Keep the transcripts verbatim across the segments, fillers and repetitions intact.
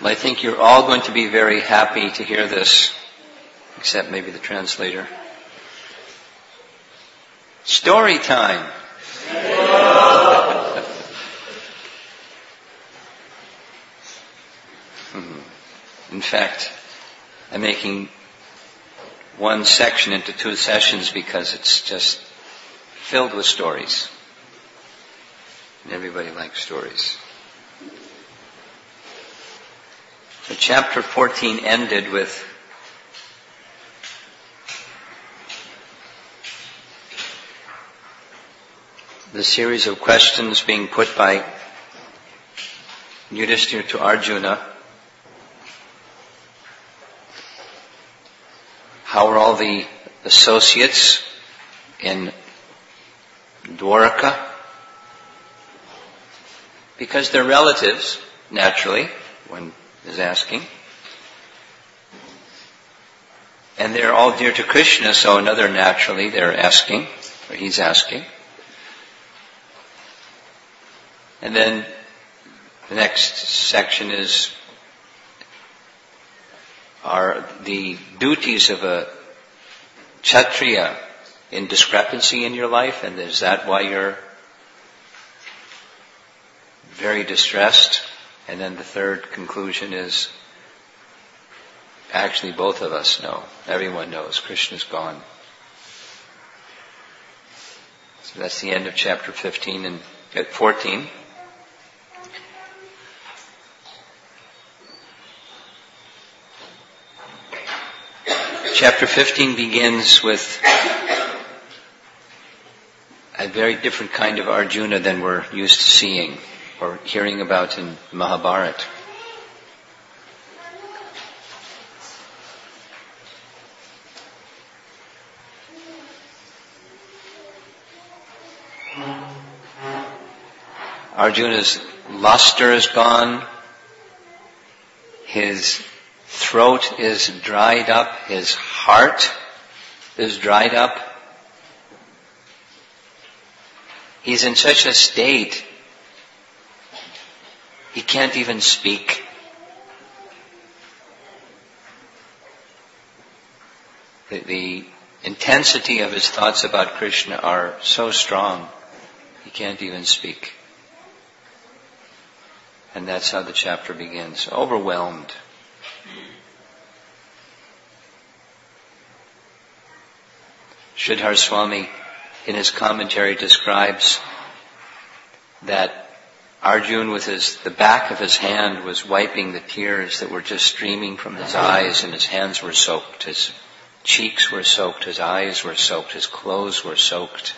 Well, I think you're all going to be very happy to hear this, except maybe the translator. Story time. In fact, I'm making one section into two sessions because it's just filled with stories. And everybody likes stories. So chapter fourteen ended with the series of questions being put by Yudhishthira to Arjuna. How are all the associates in Dwaraka? Because they're relatives, naturally, one is asking. And they're all dear to Krishna, so another naturally they're asking, or he's asking. And then the next section is, are the duties of a Kshatriya in discrepancy in your life? And is that why you're very distressed? And then the third conclusion is, actually both of us know. Everyone knows Krishna's gone. So that's the end of chapter fifteen and uh, fourteen. Chapter fifteen begins with a very different kind of Arjuna than we're used to seeing or hearing about in Mahabharata. Arjuna's luster is gone. His throat is dried up. His heart is dried up. He's in such a state, he can't even speak. The, the intensity of his thoughts about Krishna are so strong, he can't even speak. And that's how the chapter begins. Overwhelmed. Sridhar Swami, in his commentary, describes that Arjuna, with his, the back of his hand, was wiping the tears that were just streaming from his eyes, and his hands were soaked, his cheeks were soaked, his eyes were soaked, his clothes were soaked.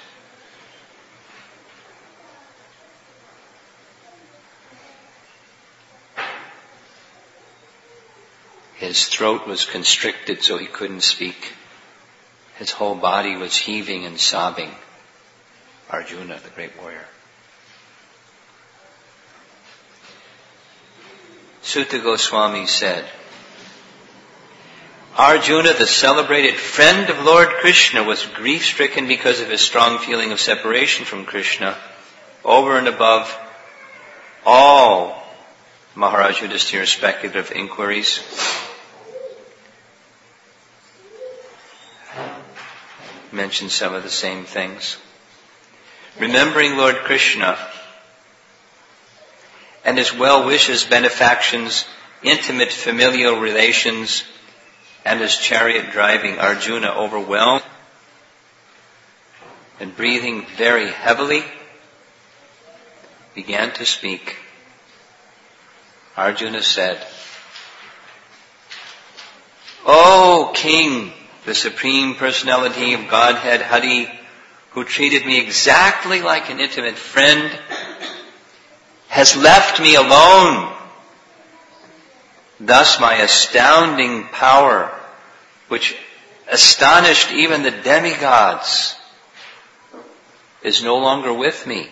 His throat was constricted so he couldn't speak. His whole body was heaving and sobbing. Arjuna, the great warrior. Sutta Goswami said, Arjuna, the celebrated friend of Lord Krishna, was grief-stricken because of his strong feeling of separation from Krishna, over and above all Maharaj Yudhishthira's speculative inquiries. Mentioned some of the same things. Remembering Lord Krishna and his well wishes, benefactions, intimate familial relations, and his chariot driving, Arjuna, overwhelmed and breathing very heavily, began to speak. Arjuna said, O King, the Supreme Personality of Godhead, Hari, who treated me exactly like an intimate friend, has left me alone. Thus my astounding power, which astonished even the demigods, is no longer with me.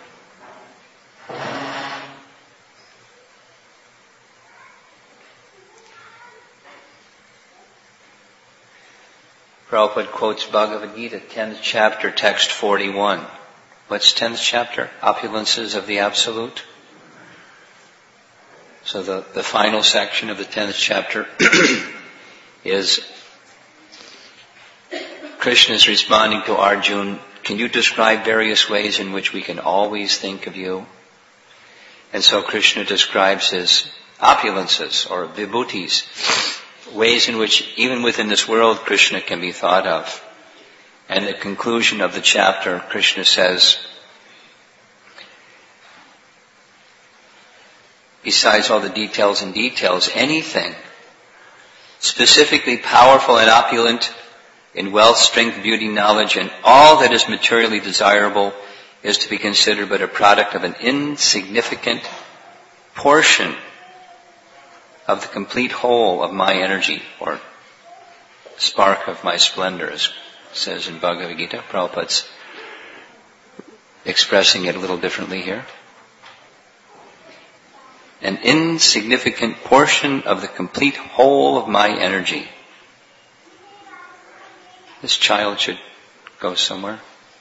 Prabhupada quotes Bhagavad Gita, tenth chapter, text forty-one. What's tenth chapter? Opulences of the Absolute. So the, the final section of the tenth chapter is Krishna is responding to Arjuna, can you describe various ways in which we can always think of you? And so Krishna describes his opulences or vibhutis, ways in which even within this world Krishna can be thought of. And at the conclusion of the chapter, Krishna says, besides all the details and details, anything specifically powerful and opulent in wealth, strength, beauty, knowledge, and all that is materially desirable is to be considered but a product of an insignificant portion of the complete whole of my energy, or spark of my splendor, as it says in Bhagavad Gita. Prabhupada's expressing it a little differently here. An insignificant portion of the complete whole of my energy. This child should go somewhere.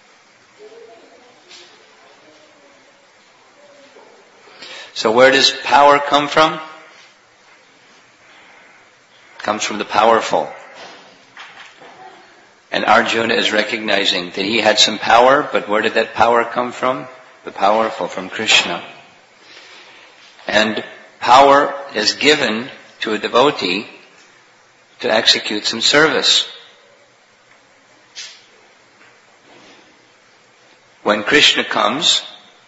So where does power come from? It comes from the powerful. And Arjuna is recognizing that he had some power, but where did that power come from? The powerful, from Krishna. And power is given to a devotee to execute some service. When Krishna comes,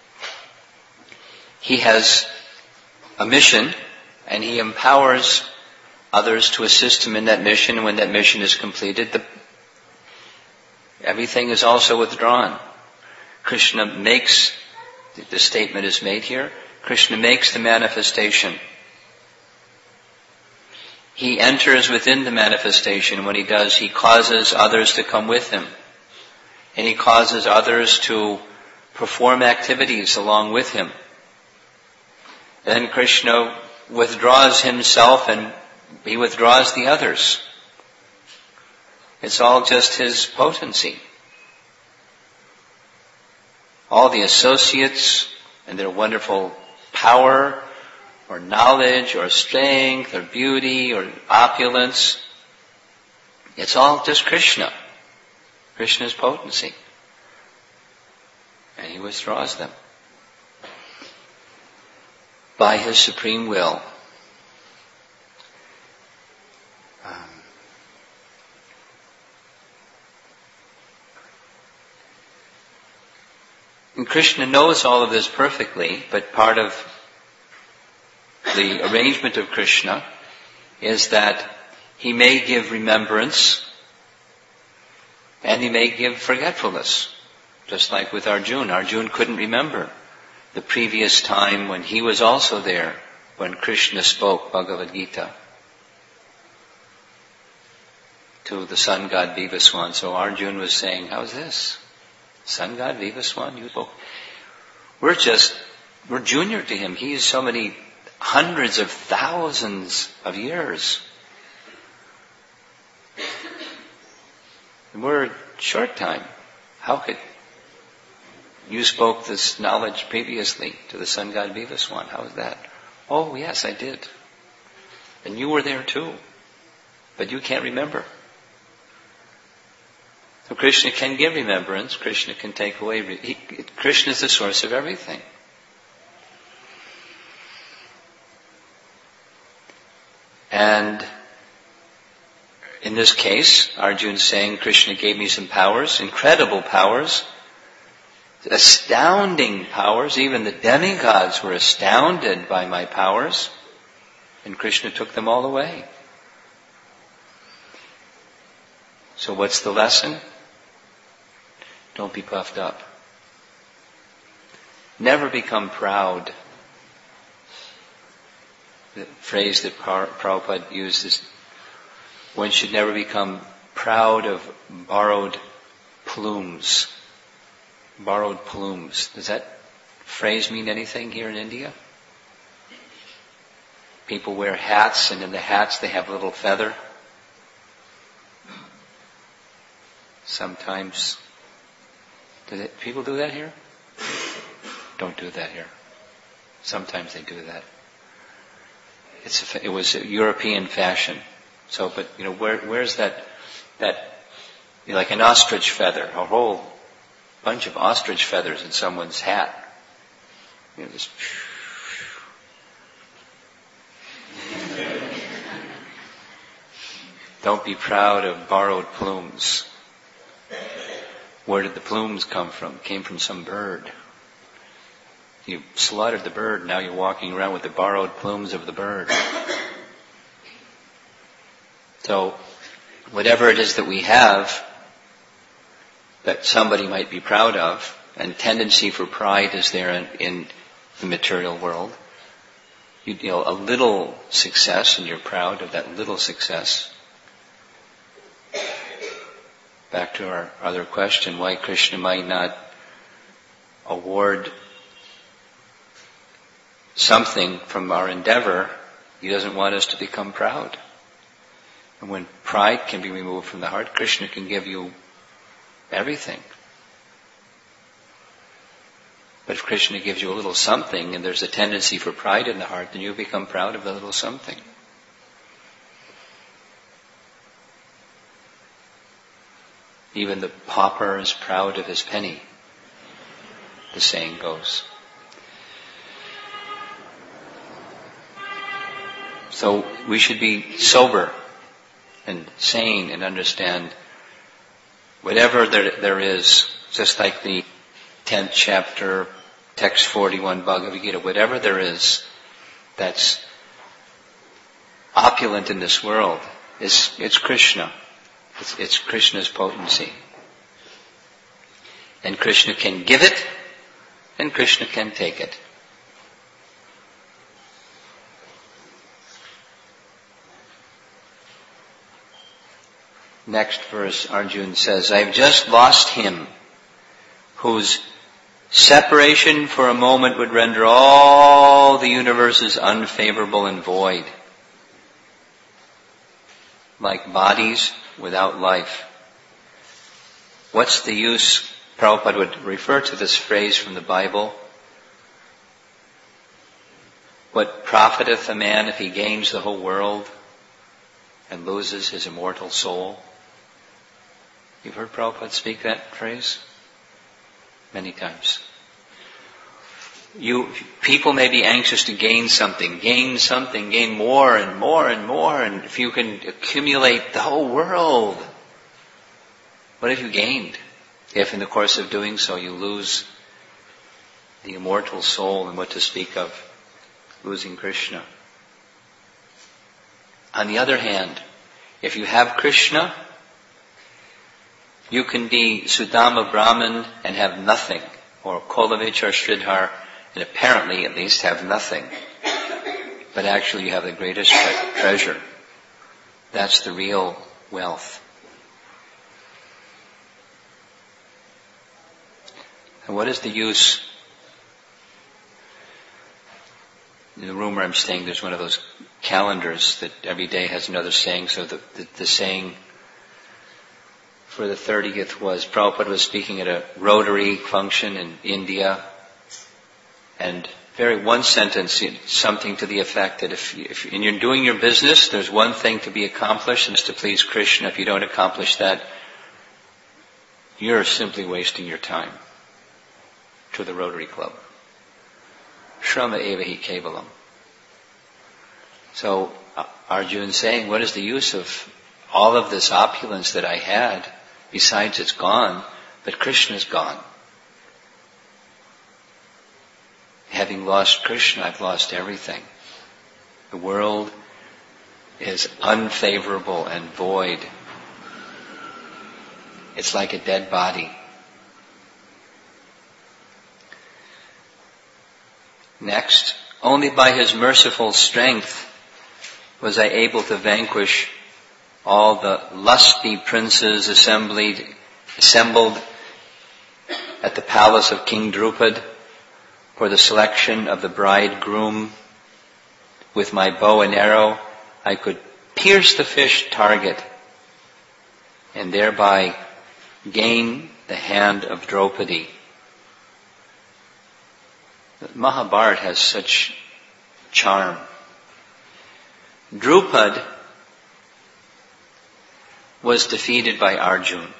he has a mission and he empowers others to assist him in that mission. When that mission is completed, the, everything is also withdrawn. Krishna makes, the statement is made here, Krishna makes the manifestation. He enters within the manifestation. When he does, he causes others to come with him. And he causes others to perform activities along with him. Then Krishna withdraws himself and he withdraws the others. It's all just his potency. All the associates and their wonderful power or knowledge or strength or beauty or opulence, it's all just Krishna. Krishna's potency. And he withdraws them by his supreme will. Um, and Krishna knows all of this perfectly, but part of the arrangement of Krishna is that he may give remembrance and he may give forgetfulness. Just like with Arjuna. Arjuna couldn't remember the previous time when he was also there, when Krishna spoke Bhagavad Gita to the sun god Vivaswan. So Arjuna was saying, how's this? Sun god Vivaswan, you spoke. We're just, we're junior to him. He is so many hundreds of thousands of years. And we're a short time. How could you spoke this knowledge previously to the sun god Vivaswan? How is that? Oh, yes, I did. And you were there too. But you can't remember. So Krishna can give remembrance. Krishna can take away. Re- he, Krishna is the source of everything. And in this case, Arjuna is saying, Krishna gave me some powers, incredible powers, astounding powers. Even the demigods were astounded by my powers, and Krishna took them all away. So what's the lesson? Don't be puffed up. Never become proud. The phrase that Prabhupada used is, one should never become proud of borrowed plumes. Borrowed plumes. Does that phrase mean anything here in India? People wear hats, and in the hats they have a little feather. Sometimes. Do they, people do that here? Don't do that here. Sometimes they do that. it's a, it was a European fashion. So, but you know, where where's that that you know, like an ostrich feather, a whole bunch of ostrich feathers in someone's hat. You know, this. Don't be proud of borrowed plumes. Where did the plumes come from? Came from some bird. You slaughtered the bird, now you're walking around with the borrowed plumes of the bird. So, whatever it is that we have that somebody might be proud of, and tendency for pride is there in, in the material world. You, you know, a little success and you're proud of that little success. Back to our other question, why Krishna might not award something from our endeavor. He doesn't want us to become proud. And when pride can be removed from the heart, Krishna can give you everything. But if Krishna gives you a little something and there's a tendency for pride in the heart, then you become proud of the little something. Even the pauper is proud of his penny, the saying goes. So we should be sober and sane and understand whatever there, there is, just like the tenth chapter, text forty-one Bhagavad Gita, whatever there is that's opulent in this world, is it's Krishna. It's, it's Krishna's potency. And Krishna can give it, and Krishna can take it. Next verse, Arjuna says, I've just lost him whose separation for a moment would render all the universes unfavorable and void, like bodies without life. What's the use? Prabhupada would refer to this phrase from the Bible. What profiteth a man if he gains the whole world and loses his immortal soul? You've heard Prabhupada speak that phrase many times. You, people may be anxious to gain something, gain something, gain more and more and more, and if you can accumulate the whole world, what have you gained? If in the course of doing so you lose the immortal soul, and what to speak of losing Krishna. On the other hand, if you have Krishna, you can be Sudama Brahman and have nothing, or Kolavich or Sridhar, and apparently at least have nothing. But actually you have the greatest tre- treasure. That's the real wealth. And what is the use? In the room where I'm staying, there's one of those calendars that every day has another saying. So the, the, the saying for the thirtieth was, Prabhupada was speaking at a Rotary function in India, and very one sentence, something to the effect that if, if and you're doing your business, there's one thing to be accomplished, and it's to please Krishna. If you don't accomplish that, you're simply wasting your time. To the Rotary Club. Shrama eva hi kevalam. So Arjuna's saying, what is the use of all of this opulence that I had? Besides, it's gone, but Krishna's gone. Having lost Krishna, I've lost everything. The world is unfavorable and void. It's like a dead body. Next, only by his merciful strength was I able to vanquish all the lusty princes assembled, assembled at the palace of King Drupad for the selection of the bridegroom. With my bow and arrow, I could pierce the fish target and thereby gain the hand of Draupadi. Mahabharata has such charm. Drupad was defeated by Arjuna.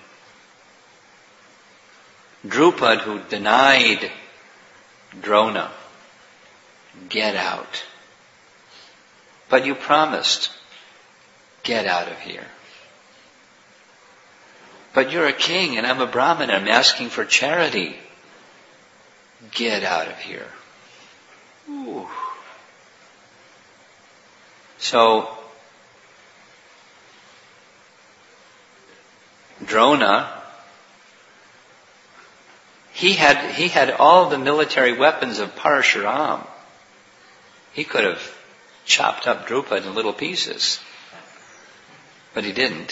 Drupad, who denied Drona, get out. But you promised, get out of here. But you're a king and I'm a Brahmin, I'm asking for charity. Get out of here. Ooh. So, Drona, he had, he had all the military weapons of Parashuram. He could have chopped up Drupad in little pieces. But he didn't.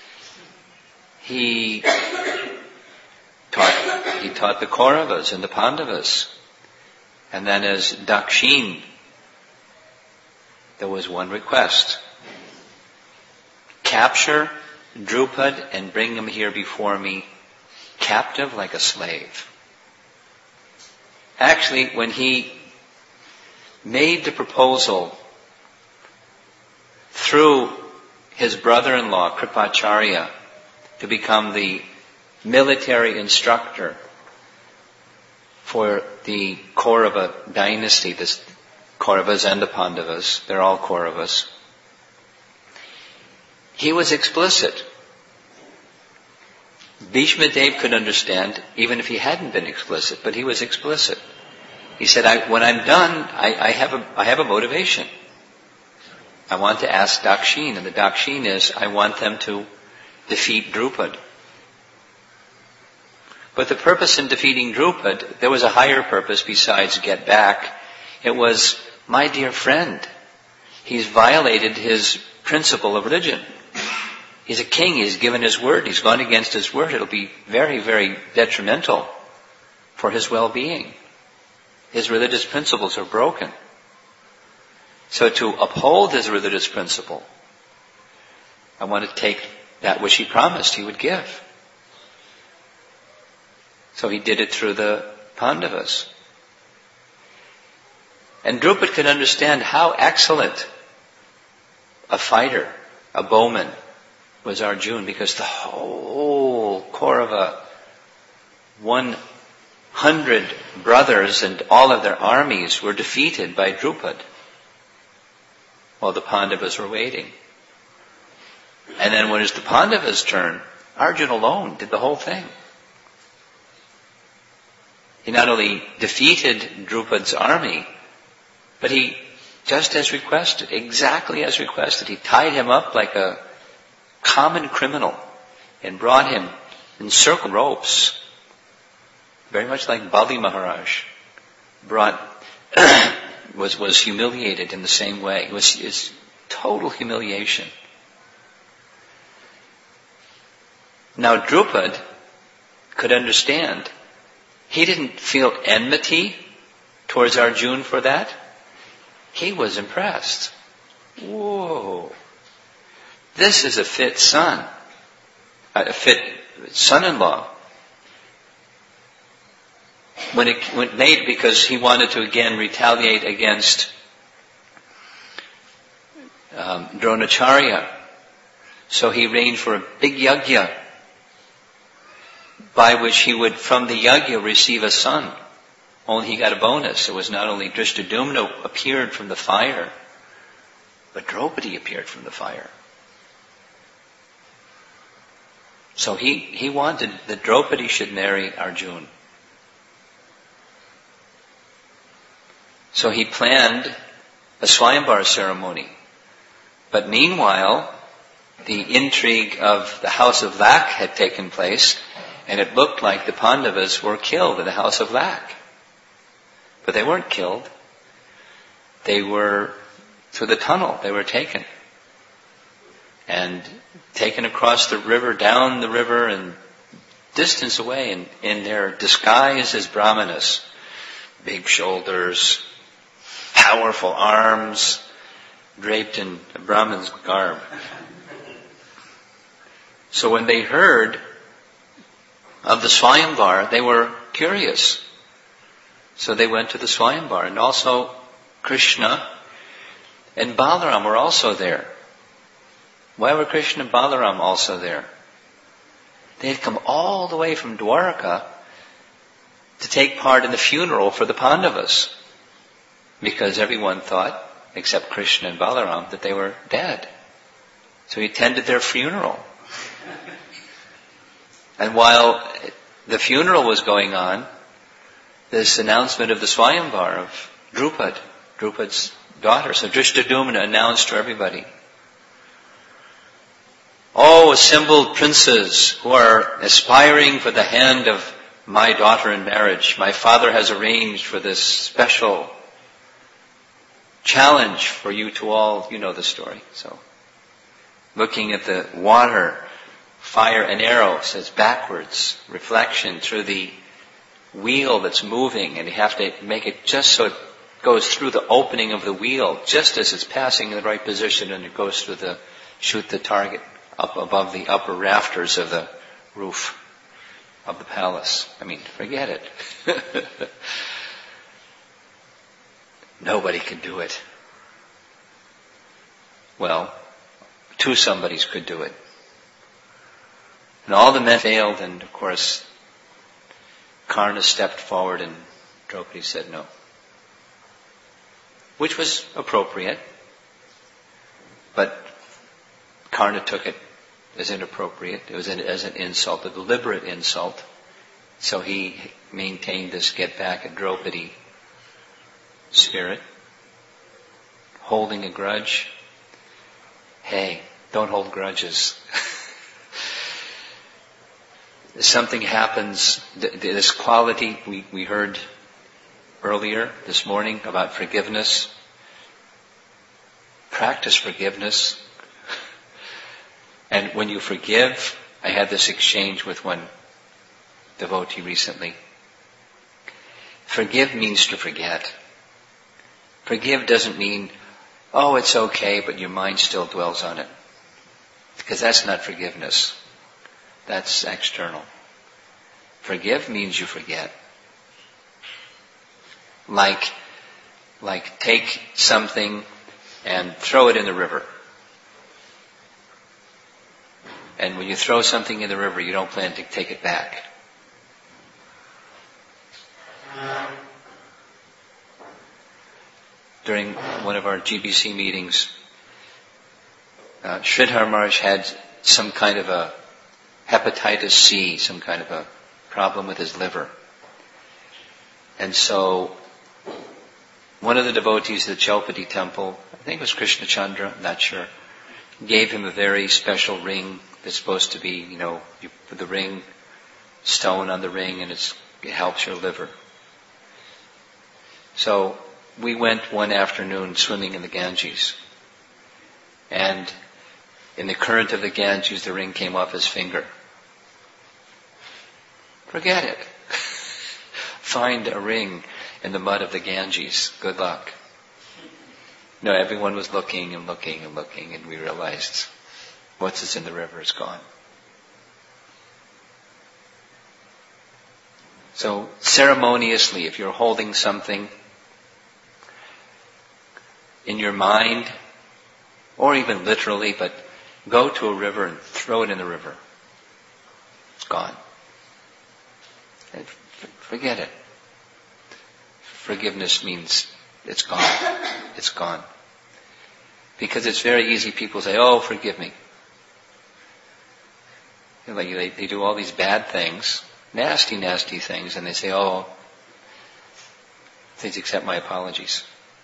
He taught, he taught the Kauravas and the Pandavas. And then as Dakshin, there was one request. Capture Drupad and bring him here before me, captive like a slave. Actually, when he made the proposal through his brother-in-law, Kripacharya, to become the military instructor for the Kaurava dynasty, the Kauravas and the Pandavas, they're all Kauravas. He was explicit. Bhishma Dev could understand, even if he hadn't been explicit, but he was explicit. He said, I, when I'm done, I, I, have a, I have a motivation. I want to ask Dakshin, and the Dakshin is, I want them to defeat Drupad. But the purpose in defeating Drupad, there was a higher purpose besides get back. It was, my dear friend, he's violated his principle of religion. He's a king, he's given his word, he's gone against his word. It'll be very, very detrimental for his well-being. His religious principles are broken. So to uphold his religious principle, I want to take that which he promised he would give. So he did it through the Pandavas. And Drupad could understand how excellent a fighter, a bowman, was Arjuna, because the whole Kaurava, one hundred brothers and all of their armies were defeated by Drupad while the Pandavas were waiting. And then when it was the Pandavas' turn, Arjuna alone did the whole thing. He not only defeated Drupad's army, but he, just as requested, exactly as requested, he tied him up like a common criminal and brought him in circle ropes, very much like Bali Maharaj brought, was, was humiliated in the same way. It was, it's total humiliation. Now Drupad could understand. He didn't feel enmity towards Arjuna for that. He was impressed. Whoa. This is a fit son. A fit son-in-law. When it went made because he wanted to again retaliate against um, Dronacharya. So he arranged for a big yajna by which he would, from the yajna, receive a son. Only he got a bonus. It was not only Drishtadyumna appeared from the fire, but Draupadi appeared from the fire. So he, he wanted that Draupadi should marry Arjuna. So he planned a Swayamvar ceremony. But meanwhile, the intrigue of the house of Lak had taken place, and it looked like the Pandavas were killed in the house of Lak. But they weren't killed. They were, through the tunnel, they were taken. And taken across the river, down the river, and distance away, in, in their disguise as brahmanas. Big shoulders, powerful arms, draped in a Brahmin's garb. So when they heard of the Swayamvar, they were curious. So they went to the Swayamvar. And also Krishna and Balaram were also there. Why were Krishna and Balaram also there? They had come all the way from Dwarka to take part in the funeral for the Pandavas, because everyone thought, except Krishna and Balaram, that they were dead. So he attended their funeral. And while the funeral was going on, this announcement of the Swayamvar of Drupad, Drupad's daughter. So Drishtadyumna announced to everybody, "Oh, assembled princes who are aspiring for the hand of my daughter in marriage, my father has arranged for this special challenge for you to all," you know the story. So, looking at the water, fire an arrow, says backwards, reflection through the wheel that's moving, and you have to make it just so it goes through the opening of the wheel, just as it's passing in the right position, and it goes through the, shoot the target up above the upper rafters of the roof of the palace. I mean, forget it. Nobody can do it. Well, two somebodies could do it. And all the men failed, and of course, Karna stepped forward and Draupadi said no. Which was appropriate, but Karna took it as inappropriate. It was an, as an insult, a deliberate insult. So he maintained this get back at Draupadi spirit. Holding a grudge. Hey, don't hold grudges. Something happens, this quality we, we heard earlier this morning about forgiveness. Practice forgiveness. And when you forgive, I had this exchange with one devotee recently. Forgive means to forget. Forgive doesn't mean, oh, it's okay, but your mind still dwells on it. Because that's not forgiveness. That's external. Forgive means you forget. Like, like take something and throw it in the river. And when you throw something in the river, you don't plan to take it back. During one of our G B C meetings, uh, Sridhar Maharaj had some kind of a hepatitis C, some kind of a problem with his liver. And so, one of the devotees of the Chaupati temple, I think it was Krishna Chandra, I'm not sure, gave him a very special ring that's supposed to be, you know, you put the ring, stone on the ring, and it's, it helps your liver. So, we went one afternoon swimming in the Ganges. And in the current of the Ganges, the ring came off his finger. Forget it. Find a ring in the mud of the Ganges. Good luck. No, everyone was looking and looking and looking, and we realized what's in the river is gone. So ceremoniously, if you're holding something in your mind, or even literally, but go to a river and throw it in the river. It's gone. And forget it. Forgiveness means it's gone. It's gone. Because it's very easy. People say, oh, forgive me. You know, like they, they do all these bad things, nasty, nasty things, and they say, oh, please accept my apologies.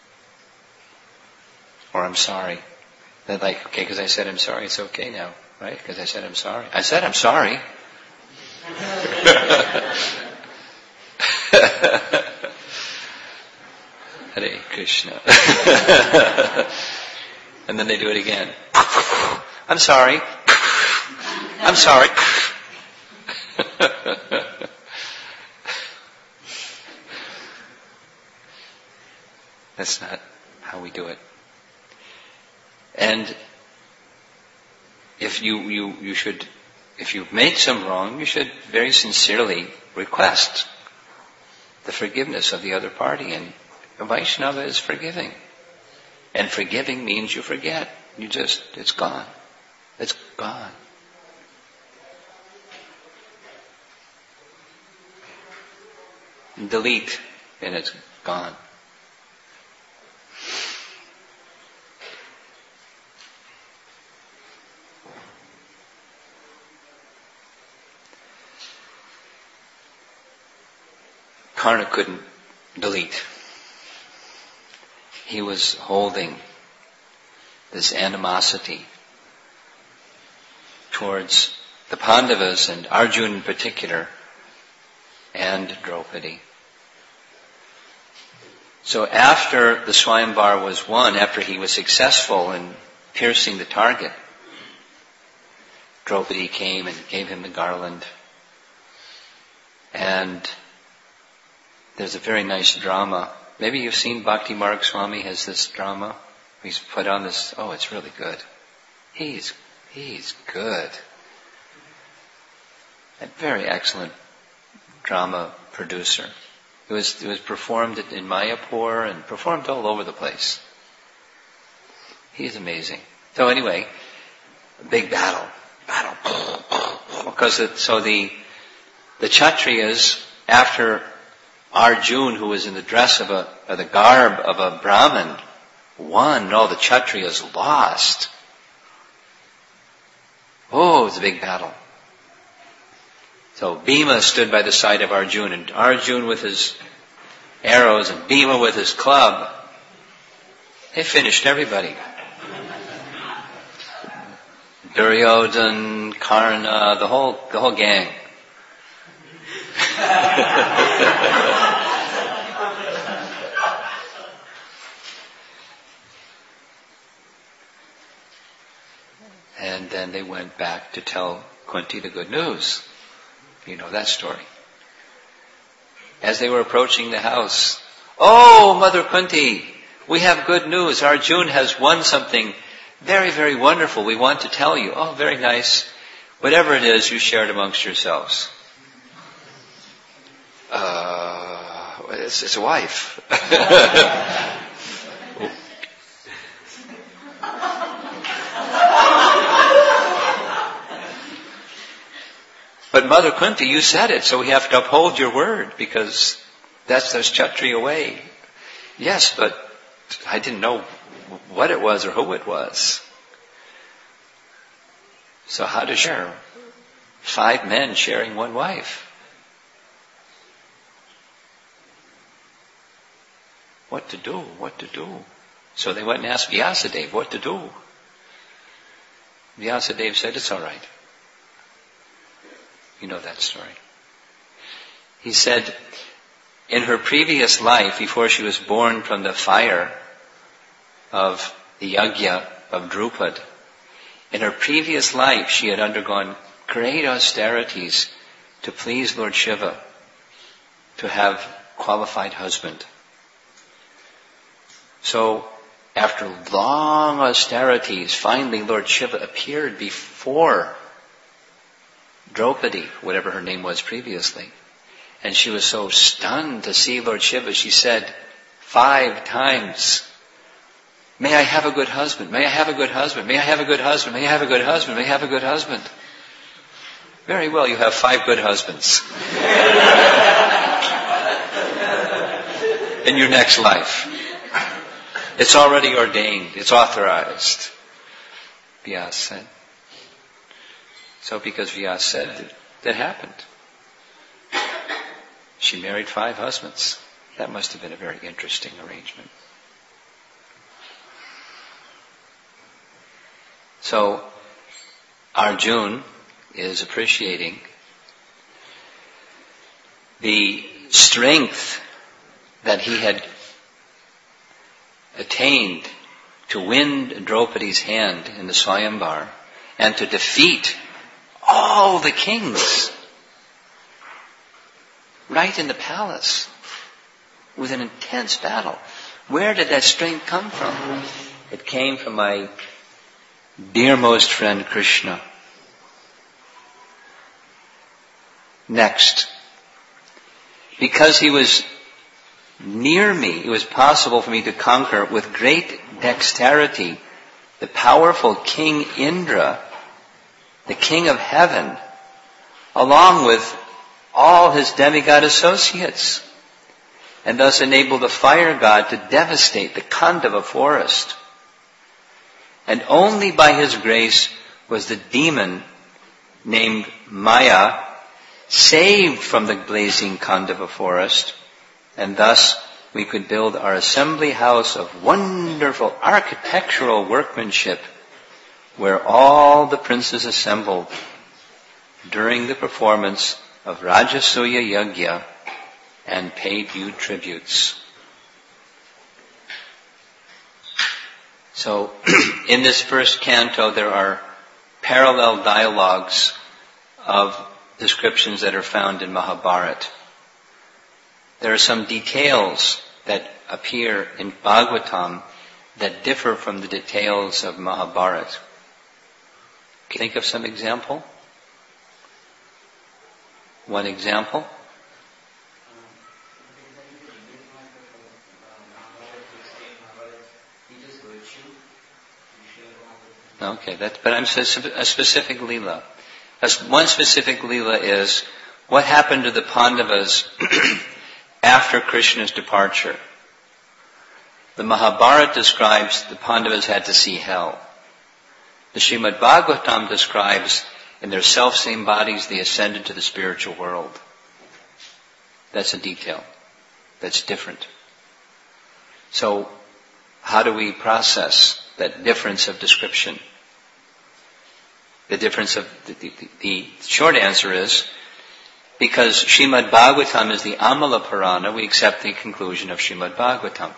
Or I'm sorry. They're like, okay, because I said I'm sorry, it's okay now, right? Because I said I'm sorry. I said I'm sorry. Hare Krishna. And then they do it again. I'm sorry. I'm sorry. That's not how we do it. And if you, you, you should, if you've made some wrong, you should very sincerely request the forgiveness of the other party. And a Vaishnava is forgiving. And forgiving means you forget. You just, it's gone. It's gone. Delete, and it's gone. Karna couldn't delete. He was holding this animosity towards the Pandavas and Arjuna in particular and Draupadi. So after the Swayamvar was won, after he was successful in piercing the target, Draupadi came and gave him the garland. And there's a very nice drama. Maybe you've seen Bhakti Marg Swami has this drama. He's put on this, oh, it's really good. He's, he's good. A very excellent drama producer. It was, it was performed in Mayapur and performed all over the place. He's amazing. So anyway, a big battle. Battle. Because it, so the, the Kshatriyas, after Arjuna, who was in the dress of a, or the garb of a Brahmin, won, and all the Kshatriyas lost. Oh, it was a big battle. So Bhima stood by the side of Arjuna, and Arjuna with his arrows and Bhima with his club. They finished everybody. Duryodhan, Karna, the whole, the whole gang. And then they went back to tell Kunti the good news. You know that story. As they were approaching the house, "Oh, Mother Kunti, we have good news. Arjuna has won something very, very wonderful. We want to tell you." "Oh, very nice. Whatever it is, you share it amongst yourselves." Uh, it's, it's a wife. But Mother Kunti, you said it, so we have to uphold your word because that's the Kshatriya way. "Yes, but I didn't know what it was or who it was." So how to share? Five men sharing one wife. What to do? What to do? So they went and asked Vyasadeva what to do. Vyasadeva said, "It's all right." You know that story. He said, in her previous life, before she was born from the fire of the yajna of Drupad, in her previous life she had undergone great austerities to please Lord Shiva, to have qualified husband. So, after long austerities, finally Lord Shiva appeared before Draupadi, whatever her name was previously. And she was so stunned to see Lord Shiva, she said five times, "May I have a good husband, may I have a good husband, may I have a good husband, may I have a good husband, may I have a good husband." Very well, you have five good husbands. In your next life. It's already ordained, it's authorized. Vyas said. So because Vyas said, that, that happened. She married five husbands. That must have been a very interesting arrangement. So Arjuna is appreciating the strength that he had attained to win Draupadi's hand in the Swayamvar and to defeat all the kings right in the palace with an intense battle. Where did that strength come from? It came from my dearmost friend Krishna. Next, because he was near me, it was possible for me to conquer with great dexterity, the powerful King Indra, the king of heaven, along with all his demigod associates, and thus enabled the fire god to devastate the Khandava forest. And only by his grace was the demon named Maya saved from the blazing Khandava forest, and thus we could build our assembly house of wonderful architectural workmanship where all the princes assembled during the performance of Rajasuya Yajna and paid you tributes. So, in this first canto there are parallel dialogues of descriptions that are found in Mahabharata. There are some details that appear in Bhagavatam that differ from the details of Mahabharata. Can you think of some example? One example? Okay, that, but I'm a specific lila. One specific lila is what happened to the Pandavas after Krishna's departure. The Mahabharata describes the Pandavas had to see hell. The Srimad Bhagavatam describes in their self-same bodies they ascended to the spiritual world. That's a detail. That's different. So, how do we process that difference of description? The difference of, the, the, the short answer is, because Srimad Bhagavatam is the Amala Purana, we accept the conclusion of Srimad Bhagavatam.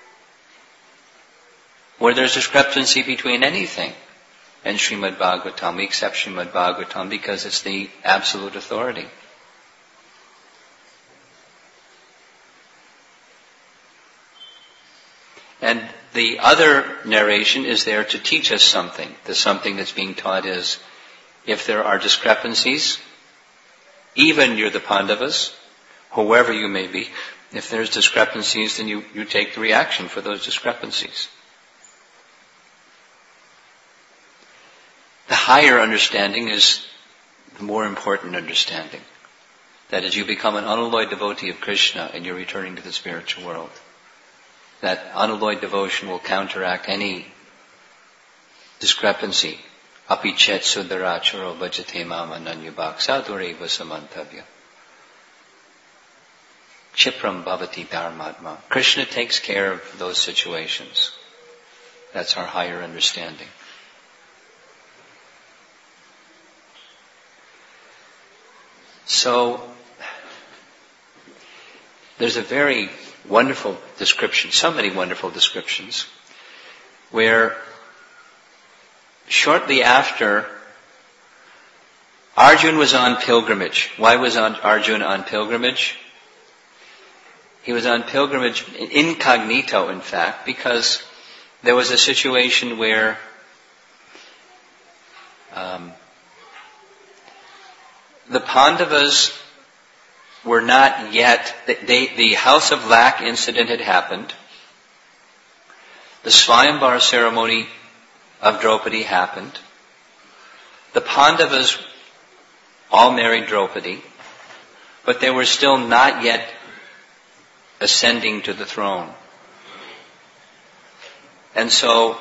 Where there's discrepancy between anything and Srimad Bhagavatam, we accept Srimad Bhagavatam because it's the absolute authority. And the other narration is there to teach us something. The something that's being taught is, if there are discrepancies, even you're the Pandavas, whoever you may be, if there's discrepancies, then you, you take the reaction for those discrepancies. The higher understanding is the more important understanding. That is, you become an unalloyed devotee of Krishna and you're returning to the spiritual world. That unalloyed devotion will counteract any discrepancy. Api chet sudaracharo bhajate mam ananyabhak sadureva samantavya. Chipram bhavati dharmatma. Krishna takes care of those situations. That's our higher understanding. So, there's a very wonderful description, so many wonderful descriptions, where shortly after Arjuna was on pilgrimage. Why was Arjuna on pilgrimage? He was on pilgrimage incognito, in fact, because there was a situation where um, the Pandavas were not yet, they, the House of Lac incident had happened. The Swayamvar ceremony of Draupadi happened. The Pandavas all married Draupadi, but they were still not yet ascending to the throne. And so,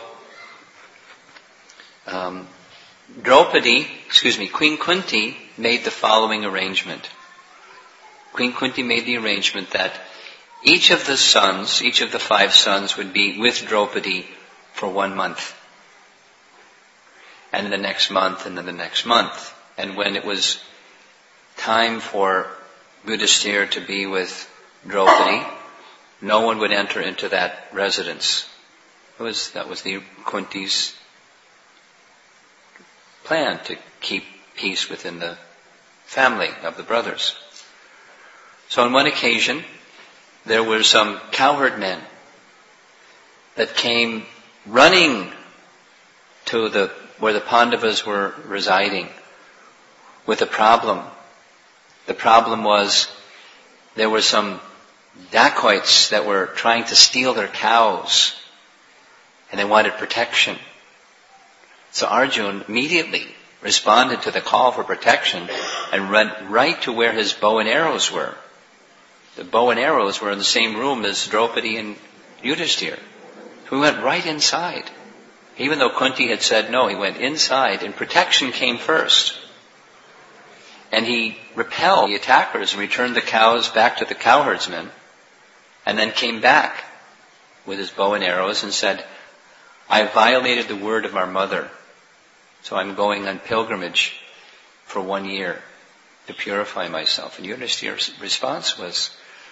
um, Draupadi, excuse me, Queen Kunti made the following arrangement. Queen Kunti made the arrangement that each of the sons, each of the five sons would be with Draupadi for one month. And then the next month, and then the next month. And when it was time for Yudhisthira to be with Draupadi, no one would enter into that residence. It was, that was the Kunti's plan, to keep peace within the family of the brothers. So on one occasion, there were some cowherd men that came running to the where the Pandavas were residing with a problem. The problem was there were some dacoits that were trying to steal their cows. and they wanted protection. So Arjuna immediately responded to the call for protection and ran right to where his bow and arrows were. The bow and arrows were in the same room as Draupadi and Yudhishthira. So he went right inside. Even though Kunti had said no, he went inside, and protection came first. And he repelled the attackers and returned the cows back to the cowherdsmen, and then came back with his bow and arrows and said, I violated the word of our mother, so I'm going on pilgrimage for one year to purify myself. And Yudhishthira's response was,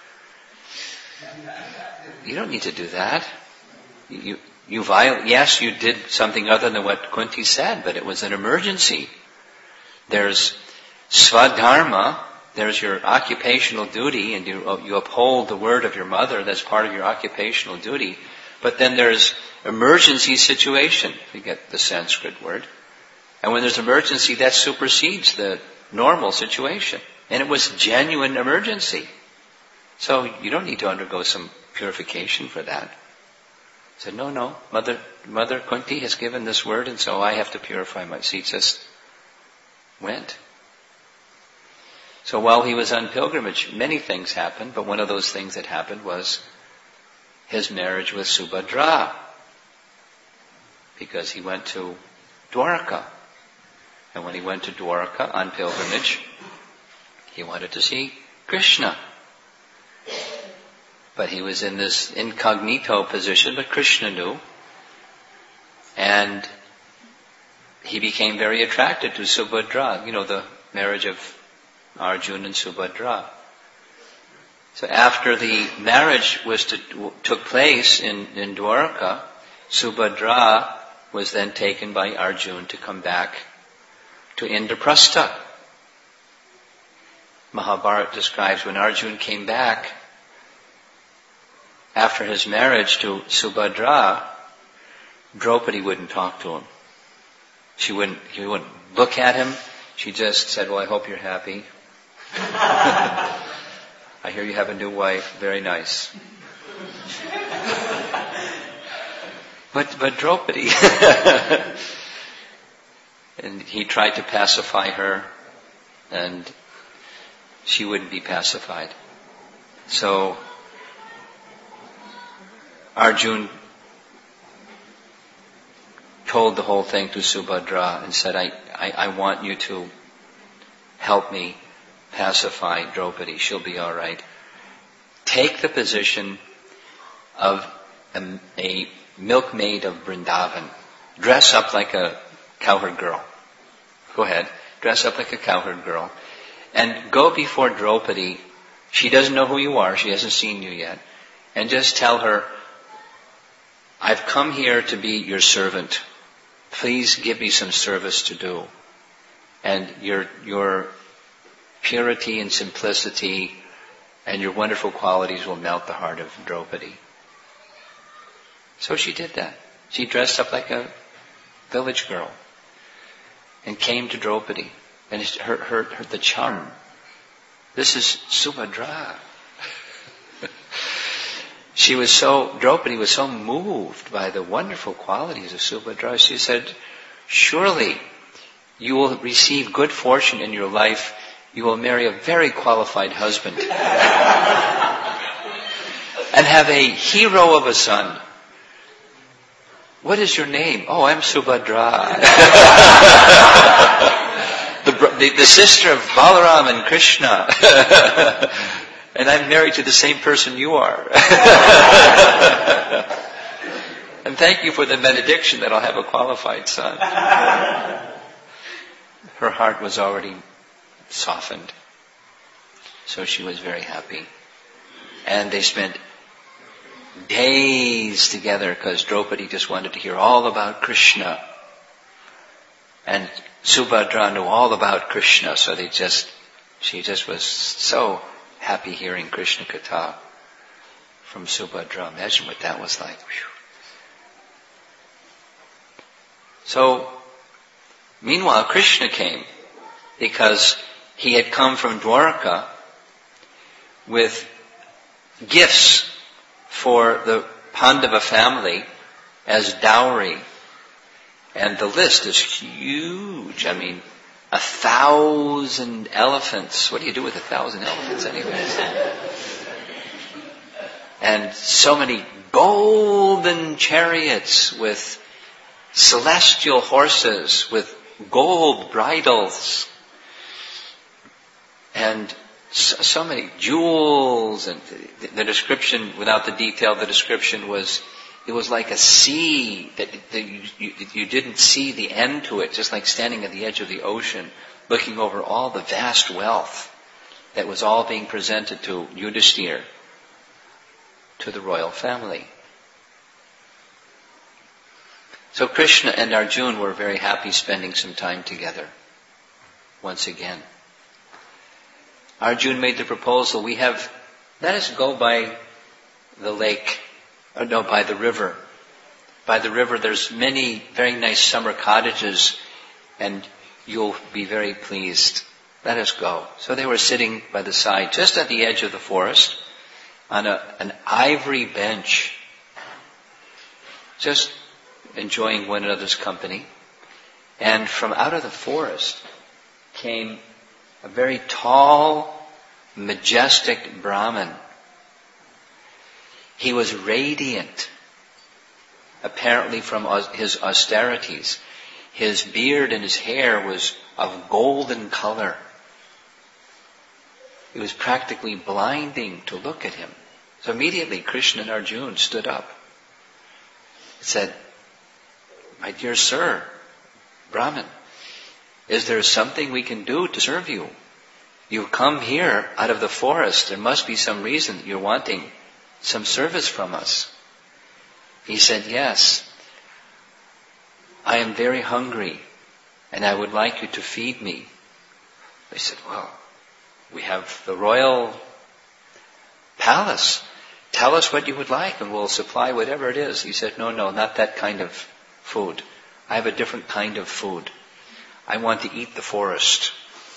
you don't need to do that. You, you viol- yes, you did something other than what Kunti said, but it was an emergency. There's Swadharma, there's your occupational duty, and you, you uphold the word of your mother, that's part of your occupational duty. But then there's emergency situation, if you get the Sanskrit word. And when there's emergency, that supersedes the normal situation. And it was genuine emergency. So you don't need to undergo some purification for that. He said, no, no, Mother, Mother Kunti has given this word, and so I have to purify myself. He just went. So while he was on pilgrimage, many things happened, but one of those things that happened was his marriage with Subhadra, because he went to Dwarka. And when he went to Dwarka on pilgrimage, he wanted to see Krishna. But he was in this incognito position, but Krishna knew. And he became very attracted to Subhadra, you know, the marriage of Arjuna and Subhadra. So after the marriage was to, took place in, in Dwarka, Subhadra was then taken by Arjuna to come back to Indraprastha. Mahabharata describes when Arjuna came back after his marriage to Subhadra, Draupadi wouldn't talk to him. She wouldn't, he wouldn't look at him. She just said, well, I hope you're happy. I hear you have a new wife. Very nice. But, but Draupadi, and he tried to pacify her, and she wouldn't be pacified. So, Arjuna told the whole thing to Subhadra and said, I, I, I want you to help me pacify Draupadi. She'll be all right. Take the position of a, a milkmaid of Vrindavan. Dress up like a cowherd girl. Go ahead. Dress up like a cowherd girl. And go before Draupadi. She doesn't know who you are. She hasn't seen you yet. And just tell her, I've come here to be your servant. Please give me some service to do. And your, your purity and simplicity and your wonderful qualities will melt the heart of Draupadi. So she did that. She dressed up like a village girl and came to Draupadi. And her, her, her the charm. This is Subhadra. She was so, Draupadi was so moved by the wonderful qualities of Subhadra. She said, surely you will receive good fortune in your life. You will marry a very qualified husband. And have a hero of a son. What is your name? Oh, I'm Subhadra. the, the, the sister of Balaram and Krishna. And I'm married to the same person you are. And thank you for the benediction that I'll have a qualified son. Her heart was already softened. So she was very happy. And they spent days together because Draupadi just wanted to hear all about Krishna. And Subhadra knew all about Krishna, so they just, she just was so happy hearing Krishna Katha from Subhadra. Imagine what that was like. Whew. So, meanwhile, Krishna came because he had come from Dwarka with gifts for the Pandava family as dowry. And the list is huge. I mean, a thousand elephants. What do you do with a thousand elephants anyways? And so many golden chariots with celestial horses with gold bridles. And so, so many jewels. And the, the description, without the detail, the description was, it was like a sea that, that you, you, you didn't see the end to it, just like standing at the edge of the ocean, looking over all the vast wealth that was all being presented to Yudhishthira, to the royal family. So Krishna and Arjuna were very happy spending some time together once again. Arjuna made the proposal, we have, let us go by the lake, or no, by the river. By the river there's many very nice summer cottages and you'll be very pleased. Let us go. So they were sitting by the side, just at the edge of the forest, on a, an ivory bench, just enjoying one another's company. And from out of the forest came a very tall, majestic Brahmin. He was radiant, apparently from his austerities. His beard and his hair was of golden color. It was practically blinding to look at him. So immediately Krishna and Arjuna stood up. Said, my dear sir, Brahmin, is there something we can do to serve you? You've come here out of the forest. There must be some reason you're wanting some service from us. He said, yes, I am very hungry and I would like you to feed me. They said, well, we have the royal palace. Tell us what you would like and we'll supply whatever it is. He said, no, no, not that kind of food. I have a different kind of food. I want to eat the forest.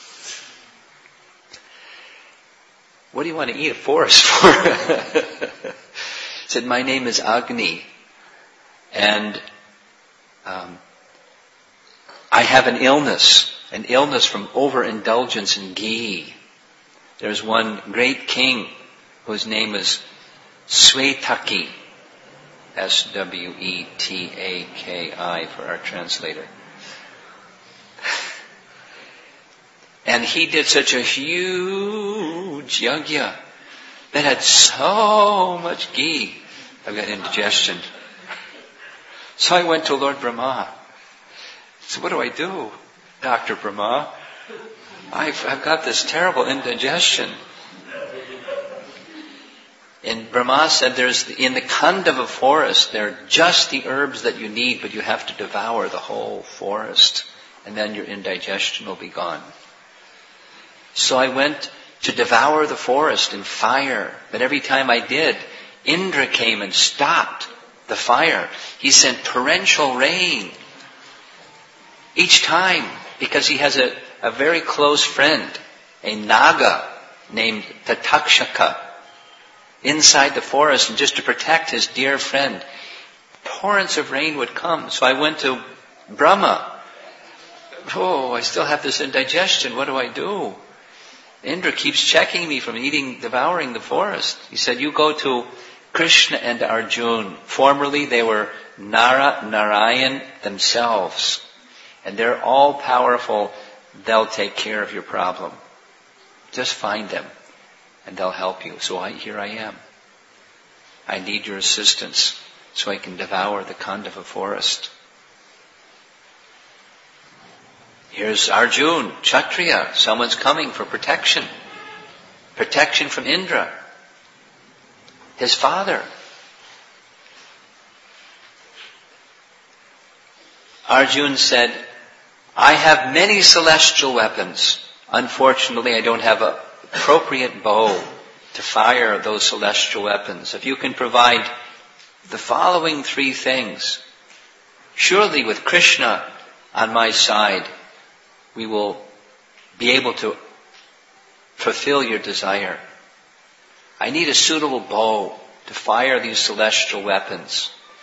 What do you want to eat a forest for? He said, my name is Agni and um, I have an illness, an illness from overindulgence in ghee. There's one great king whose name is Swetaki, S W E T A K I for our translator. And he did such a huge yajna that had so much ghee. I've got indigestion. So I went to Lord Brahma. So what do I do, Doctor Brahma? I've, I've got this terrible indigestion. And Brahma said, there's in the Khandava forest, there are just the herbs that you need, but you have to devour the whole forest. And then your indigestion will be gone. So I went to devour the forest in fire. But every time I did, Indra came and stopped the fire. He sent torrential rain. Each time, because he has a, a very close friend, a Naga named Tatakshaka, inside the forest, and just to protect his dear friend, torrents of rain would come. So I went to Brahma. Oh, I still have this indigestion. What do I do? Indra keeps checking me from eating, devouring the forest. He said, you go to Krishna and Arjuna. Formerly they were Nara, Narayan themselves. And they're all powerful. They'll take care of your problem. Just find them and they'll help you. So I, here I am. I need your assistance so I can devour the Khandava forest. Here's Arjuna, Kshatriya. Someone's coming for protection. Protection from Indra, his father. Arjuna said, I have many celestial weapons. Unfortunately, I don't have an appropriate bow to fire those celestial weapons. If you can provide the following three things, surely with Krishna on my side, we will be able to fulfill your desire. I need a suitable bow to fire these celestial weapons.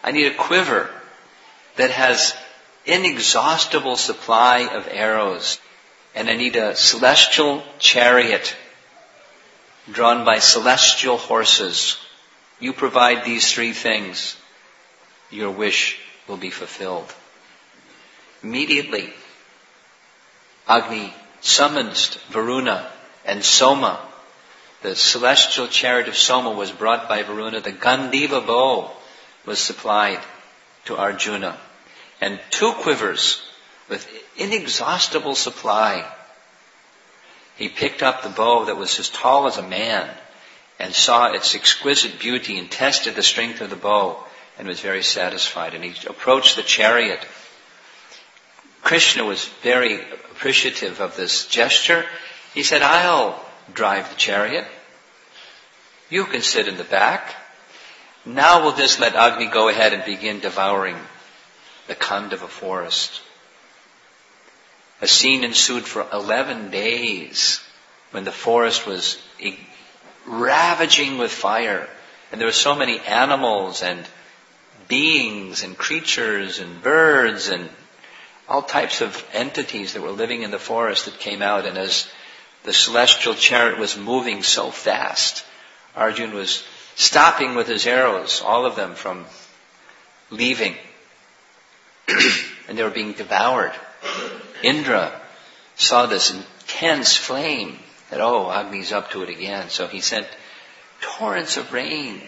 I need a quiver that has inexhaustible supply of arrows. And I need a celestial chariot drawn by celestial horses. You provide these three things, your wish will be fulfilled. Immediately, Agni summons Varuna and Soma. The celestial chariot of Soma was brought by Varuna. The Gandiva bow was supplied to Arjuna. And two quivers with inexhaustible supply. He picked up the bow that was as tall as a man and saw its exquisite beauty and tested the strength of the bow and was very satisfied. And he approached the chariot. Krishna was very appreciative of this gesture. He said, I'll drive the chariot. You can sit in the back. Now we'll just let Agni go ahead and begin devouring the Khandava forest. A scene ensued for eleven days when the forest was ravaging with fire. And there were so many animals and beings and creatures and birds and all types of entities that were living in the forest that came out. And as the celestial chariot was moving so fast, Arjuna was stopping with his arrows, all of them from leaving. And they were being devoured. Indra saw this intense flame that, oh, Agni's up to it again. So he sent torrents of rain.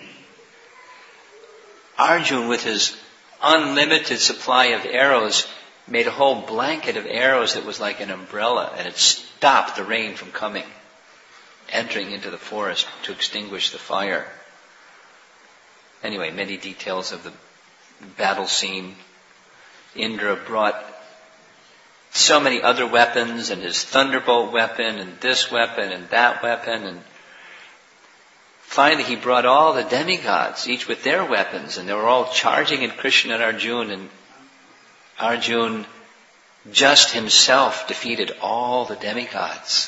Arjuna, with his unlimited supply of arrows, made a whole blanket of arrows that was like an umbrella, and it stopped the rain from coming, entering into the forest to extinguish the fire. Anyway, many details of the battle scene. Indra brought so many other weapons, and his thunderbolt weapon, and this weapon, and that weapon, and finally he brought all the demigods, each with their weapons, and they were all charging at Krishna and Arjuna, and Arjuna just himself defeated all the demigods.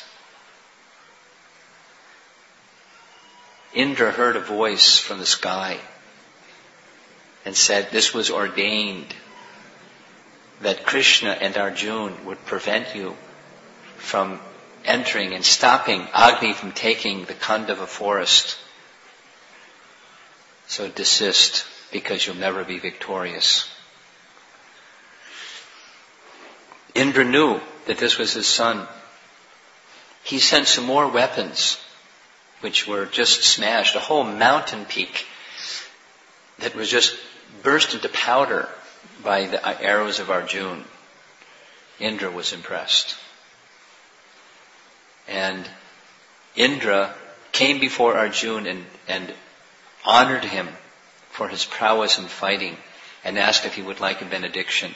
Indra heard a voice from the sky and said this was ordained, that Krishna and Arjuna would prevent you from entering and stopping Agni from taking the Khandava forest. So desist, because you'll never be victorious. Indra knew that this was his son. He sent some more weapons, which were just smashed. A whole mountain peak that was just burst into powder by the arrows of Arjuna. Indra was impressed. And Indra came before Arjuna and, and honored him for his prowess in fighting and asked if he would like a benediction.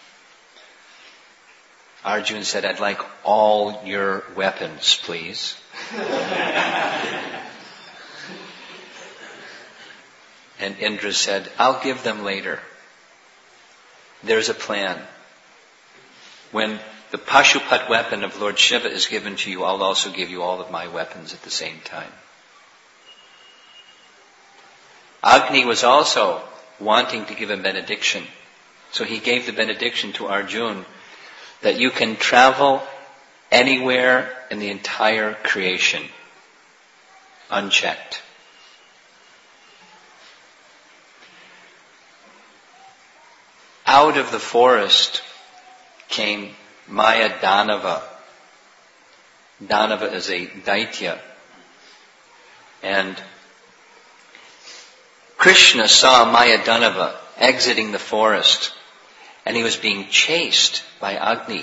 Arjuna said, I'd like all your weapons, please. And Indra said, I'll give them later. There's a plan. When the Pashupat weapon of Lord Shiva is given to you, I'll also give you all of my weapons at the same time. Agni was also wanting to give a benediction. So he gave the benediction to Arjuna that you can travel anywhere in the entire creation, unchecked. Out of the forest came Maya Danava. Danava is a Daitya. And Krishna saw Maya Danava exiting the forest, and he was being chased by Agni.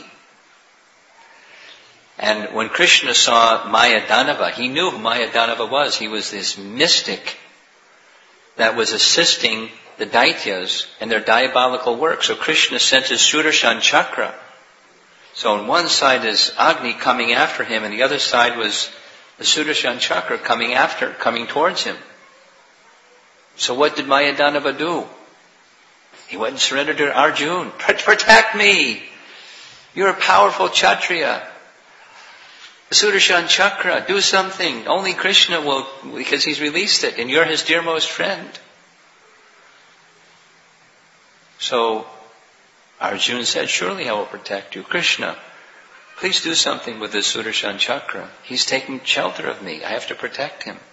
And when Krishna saw Maya Danava, he knew who Maya Danava was. He was this mystic that was assisting the Daityas in their diabolical work. So Krishna sent his Sudarshan Chakra. So on one side is Agni coming after him, and the other side was the Sudarshan Chakra coming after, coming towards him. So what did Maya Danava do? He went and surrendered to Arjuna. Protect me! You're a powerful Kshatriya. The Sudarshan Chakra, do something. Only Krishna will, because he's released it, and you're his dearmost friend. So Arjuna said, surely I will protect you. Krishna, please do something with this Sudarshan Chakra. He's taking shelter of me. I have to protect him.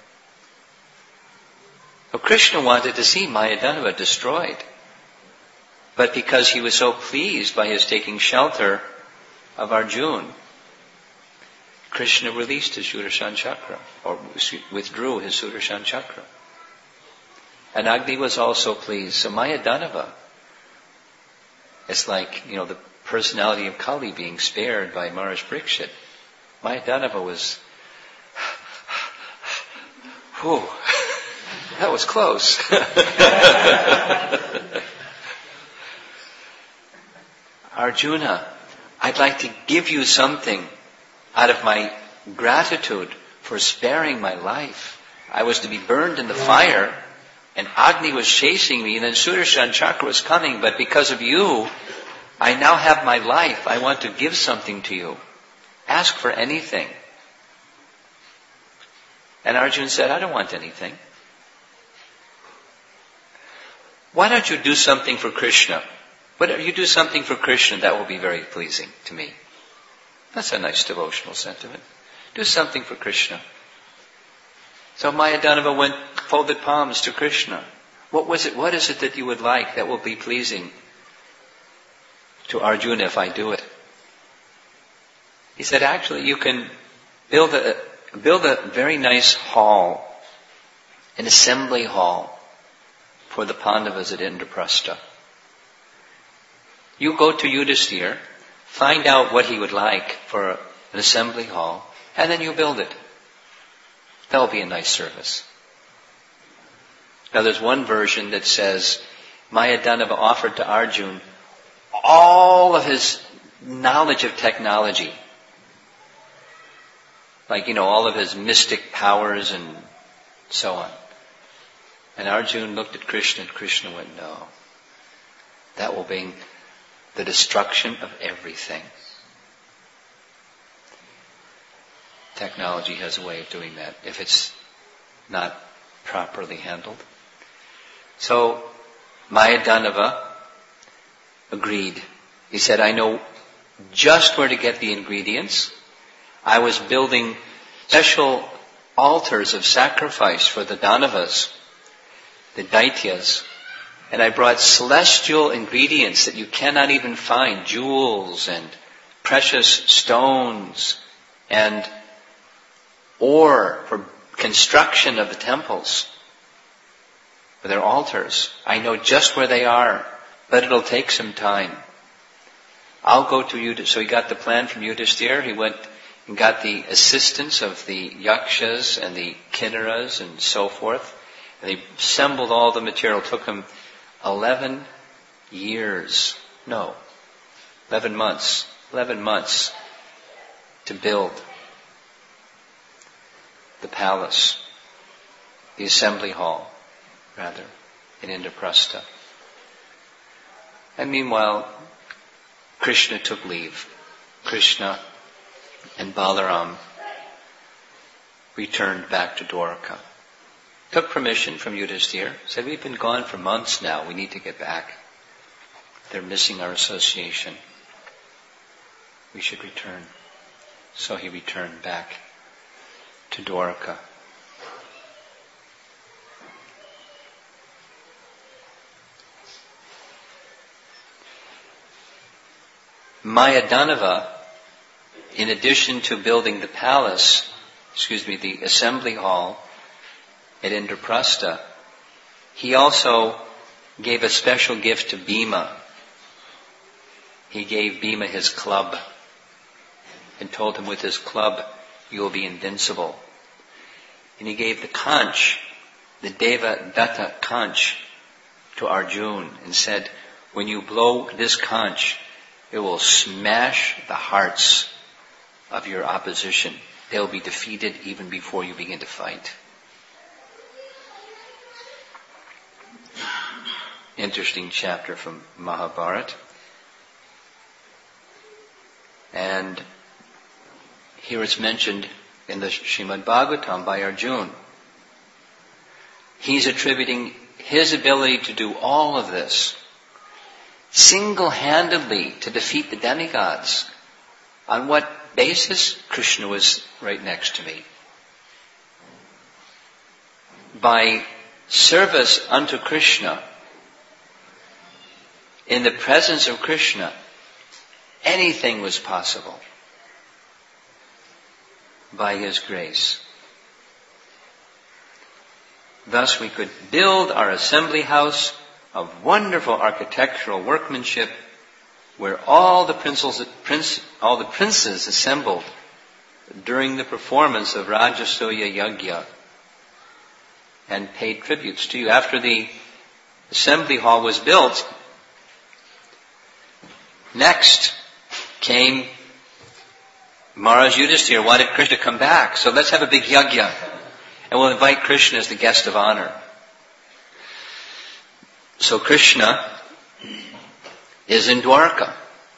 So Krishna wanted to see Mayadanava destroyed. But because he was so pleased by his taking shelter of Arjuna, Krishna released his Sudarshan Chakra, or withdrew his Sudarshan Chakra. And Agni was also pleased. So Mayadanava, it's like, you know, the personality of Kali being spared by Maharaj Parikshit. Mayadanava was, whew, that was close. Arjuna, I'd like to give you something out of my gratitude for sparing my life. I was to be burned in the fire, and Agni was chasing me, and then Sudarshan Chakra was coming, but because of you, I now have my life. I want to give something to you. Ask for anything. And Arjuna said, I don't want anything. Why don't you do something for Krishna? But you do something for Krishna, that will be very pleasing to me. That's a nice devotional sentiment. Do something for Krishna. So Mayadanava went, folded palms to Krishna. What was it? What is it that you would like that will be pleasing to Arjuna if I do it? He said, actually, you can build a, build a very nice hall, an assembly hall for the Pandavas at Indraprastha. You go to Yudhisthira, find out what he would like for an assembly hall, and then you build it. That will be a nice service. Now there's one version that says Mayadanava offered to Arjuna all of his knowledge of technology. Like, you know, all of his mystic powers and so on. And Arjuna looked at Krishna and Krishna went, no. That will bring the destruction of everything. Technology has a way of doing that if it's not properly handled. So Mayadanava agreed. He said, I know just where to get the ingredients. I was building special altars of sacrifice for the Danavas, the Daityas, and I brought celestial ingredients that you cannot even find, jewels and precious stones and ore for construction of the temples, for their altars. I know just where they are, but it'll take some time. I'll go to Yudhisthira. So he got the plan from Yudhisthira. He went and got the assistance of the yakshas and the kinnaras and so forth. And they assembled all the material. It took him eleven years. No, eleven months. Eleven months to build the palace, the assembly hall, rather, in Indraprastha. And meanwhile, Krishna took leave. Krishna and Balaram returned back to Dwarka. Took permission from Yudhisthira. Said, we've been gone for months now. We need to get back. They're missing our association. We should return. So he returned back to Dwarka. Mayadanava, in addition to building the palace, excuse me, the assembly hall at Indraprastha, he also gave a special gift to Bhima. He gave Bhima his club and told him with his club, you will be invincible. And he gave the conch, the Deva Datta conch, to Arjuna and said, when you blow this conch, it will smash the hearts of your opposition. They'll be defeated even before you begin to fight. Interesting chapter from Mahabharata. And here it's mentioned in the Srimad Bhagavatam by Arjuna. He's attributing his ability to do all of this single-handedly to defeat the demigods. On what basis? Krishna was right next to me. By service unto Krishna, in the presence of Krishna, anything was possible by His grace. Thus we could build our assembly house of wonderful architectural workmanship where all the princes, prince, all the princes assembled during the performance of Rajasuya Yajna and paid tributes to you. After the assembly hall was built, next came Maharaj Yudhisthira wanted Krishna to come back, so let's have a big yajna. And we'll invite Krishna as the guest of honor. So Krishna is in Dwarka.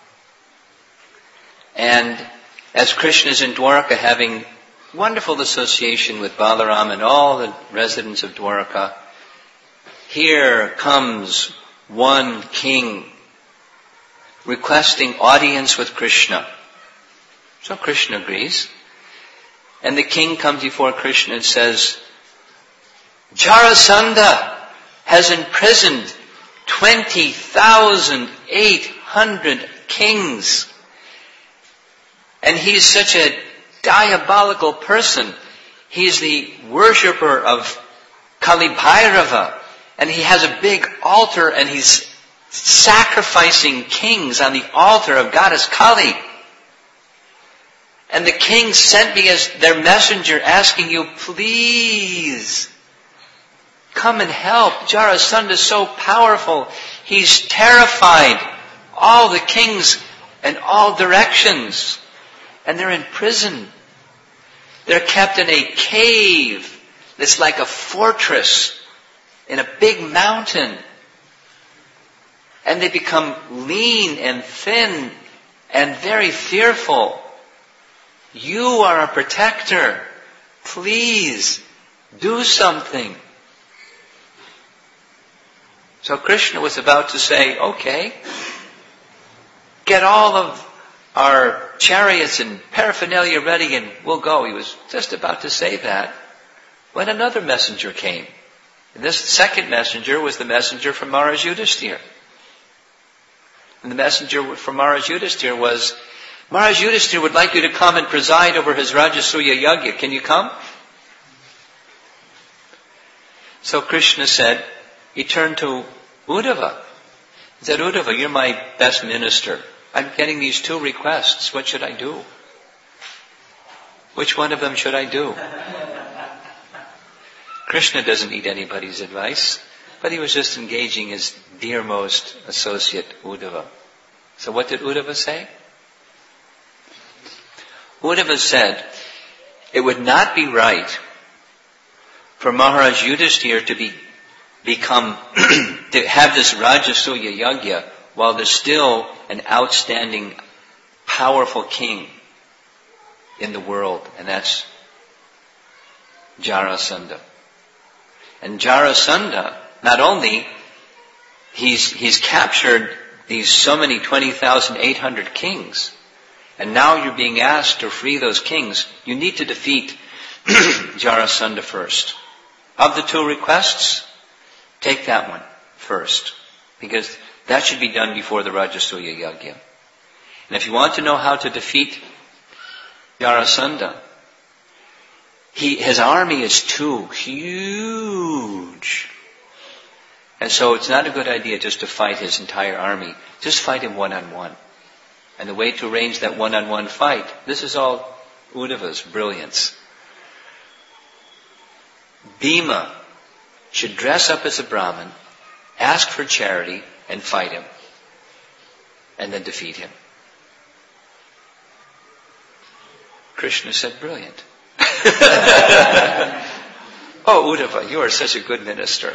And as Krishna is in Dwarka, having wonderful association with Balaram and all the residents of Dwarka, here comes one king requesting audience with Krishna. So Krishna agrees. And the king comes before Krishna and says, Jarasandha has imprisoned twenty thousand eight hundred kings. And he's such a diabolical person. He's the worshipper of Kali Bhairava. And he has a big altar and he's sacrificing kings on the altar of goddess Kali. And the king sent me as their messenger asking you, please, come and help. Jarasandha is so powerful. He's terrified all the kings in all directions. And they're in prison. They're kept in a cave that's like a fortress in a big mountain. And they become lean and thin and very fearful. You are a protector. Please do something. So Krishna was about to say, okay, get all of our chariots and paraphernalia ready and we'll go. He was just about to say that when another messenger came. And this second messenger was the messenger from Maharaj Yudhisthira. And the messenger from Maharaj Yudhisthira was, Maharaj Yudhisthira would like you to come and preside over his Rajasuya Yajna. Can you come? So Krishna said, he turned to Uddhava. He said, Uddhava, you're my best minister. I'm getting these two requests. What should I do? Which one of them should I do? Krishna doesn't need anybody's advice, but he was just engaging his dearmost associate, Uddhava. So what did Uddhava say? Uddhava said, it would not be right for Maharaj Yudhisthira to be, become, to have this Rajasuya Yajna while there's still an outstanding, powerful king in the world, and that's Jarasandha. And Jarasandha, not only, he's, he's captured these so many twenty thousand eight hundred kings, and now you're being asked to free those kings. You need to defeat Jarasandha first. Of the two requests, take that one first, because that should be done before the Rajasuya Yajna. And if you want to know how to defeat Jarasandha, he, his army is too huge. And so it's not a good idea just to fight his entire army. Just fight him one-on-one. And the way to arrange that one-on-one fight, this is all Uddhava's brilliance. Bhima should dress up as a Brahmin, ask for charity, and fight him. And then defeat him. Krishna said, brilliant. Oh, Uddhava, you are such a good minister.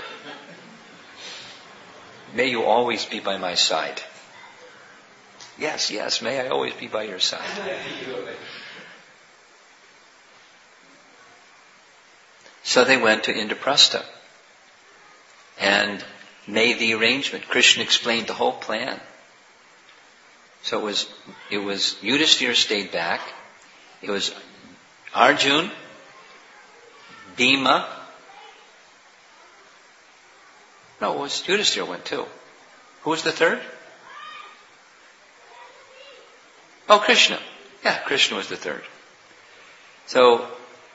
May you always be by my side. Yes, yes, may I always be by your side. So they went to Indraprastha. And made the arrangement. Krishna explained the whole plan. So it was, it was Yudhishthira stayed back. It was Arjun, Bhima. No, it was Yudhishthira went too. Who was the third? Oh, Krishna. Yeah, Krishna was the third. So,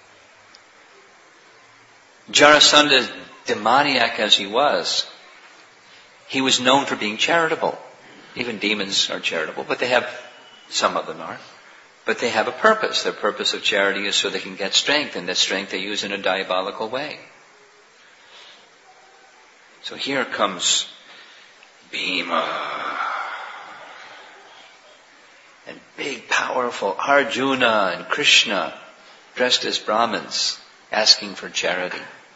Jarasandha, demoniac as he was, he was known for being charitable. Even demons are charitable, but they have, some of them are, but they have a purpose. Their purpose of charity is so they can get strength, and that strength they use in a diabolical way. So here comes Bhima. And big, powerful Arjuna and Krishna, dressed as Brahmins, asking for charity.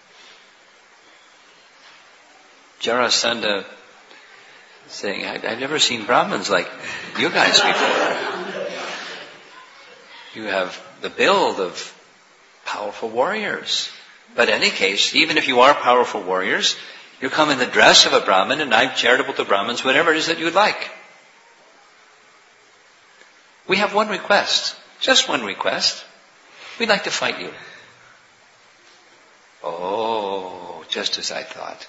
Jarasandha saying, I've never seen Brahmins like you guys before. You have the build of powerful warriors. But in any case, even if you are powerful warriors, you come in the dress of a Brahmin, and I'm charitable to Brahmins, whatever it is that you would like. We have one request, just one request. We'd like to fight you. Oh, just as I thought.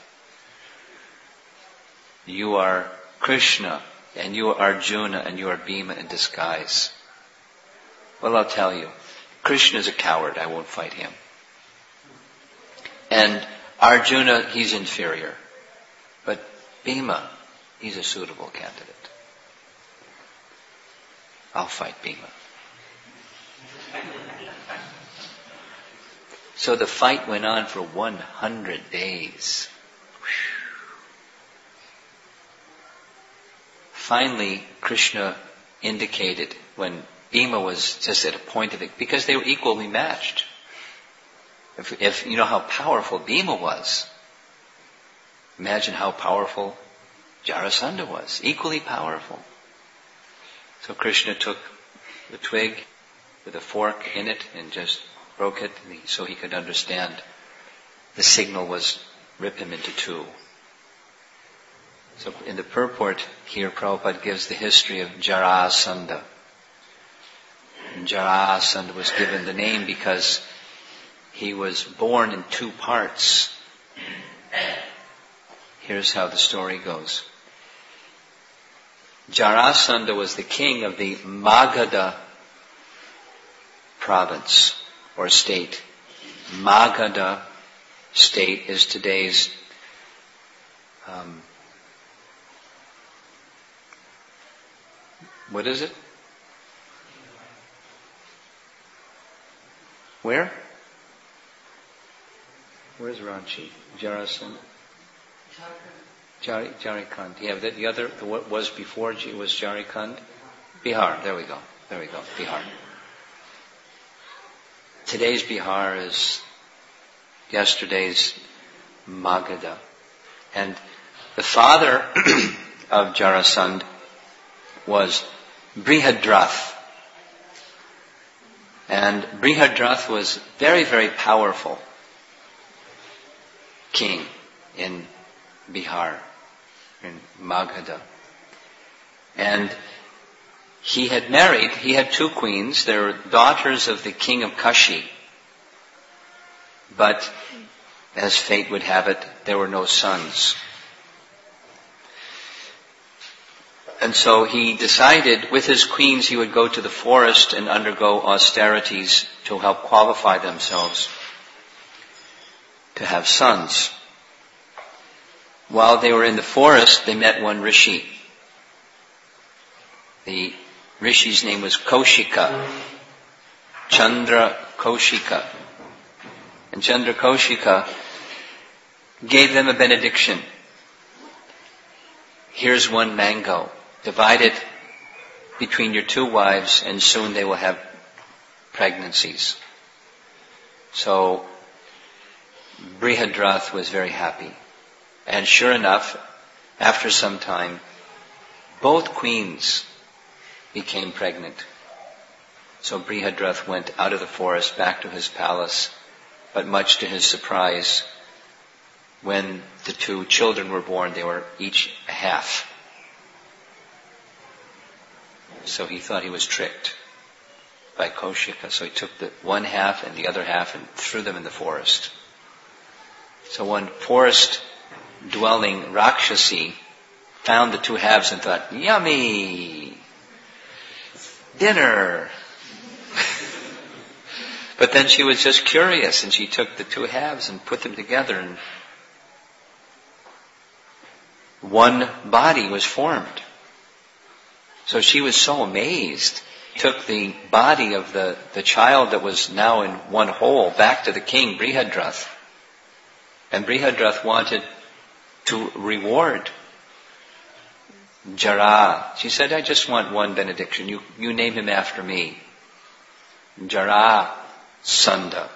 You are Krishna, and you are Arjuna, and you are Bhima in disguise. Well, I'll tell you, Krishna is a coward. I won't fight him. And Arjuna, he's inferior. But Bhima, he's a suitable candidate. I'll fight Bhima. So the fight went on for one hundred days. Finally, Krishna indicated when Bhima was just at a point of it, because they were equally matched. If, if you know how powerful Bhima was, imagine how powerful Jarasandha was. Equally powerful. So Krishna took the twig with a fork in it and just broke it so he could understand. The signal was rip him into two. So in the purport here, Prabhupada gives the history of Jarasandha. And Jarasandha was given the name because he was born in two parts. Here's how the story goes. Jarasandha was the king of the Magadha province or state. Magadha state is today's um, what is it? Where? Where's Ranchi? Jarasandha? Jari, Jharkhand. Yeah, the, the other, the, what was before was Jharkhand? Bihar. There we go. There we go. Bihar. Today's Bihar is yesterday's Magadha. And the father of Jarasandha was Brihadrath. And Brihadrath was very, very powerful king in Bihar, in Magadha. And he had married, he had two queens. They were daughters of the king of Kashi. But as fate would have it, there were no sons. And so he decided with his queens he would go to the forest and undergo austerities to help qualify themselves to have sons. While they were in the forest, they met one rishi. The rishi's name was Kaushika. Chandra Kaushika. And Chandra Kaushika gave them a benediction. Here's one mango. Divide it between your two wives, and soon they will have pregnancies. So Brihadrath was very happy. And sure enough, after some time, both queens became pregnant. So Brihadrath went out of the forest back to his palace, but much to his surprise, when the two children were born, they were each a half. So he thought he was tricked by Kaushika. So he took the one half and the other half and threw them in the forest. So one forest-dwelling Rakshasi found the two halves and thought, yummy! Dinner! But then she was just curious and she took the two halves and put them together and one body was formed. So she was so amazed. Took the body of the, the child that was now in one whole back to the king, Brihadrath. And Brihadrath wanted to reward Jara. She said, I just want one benediction. You, you name him after me. Jara Sanda.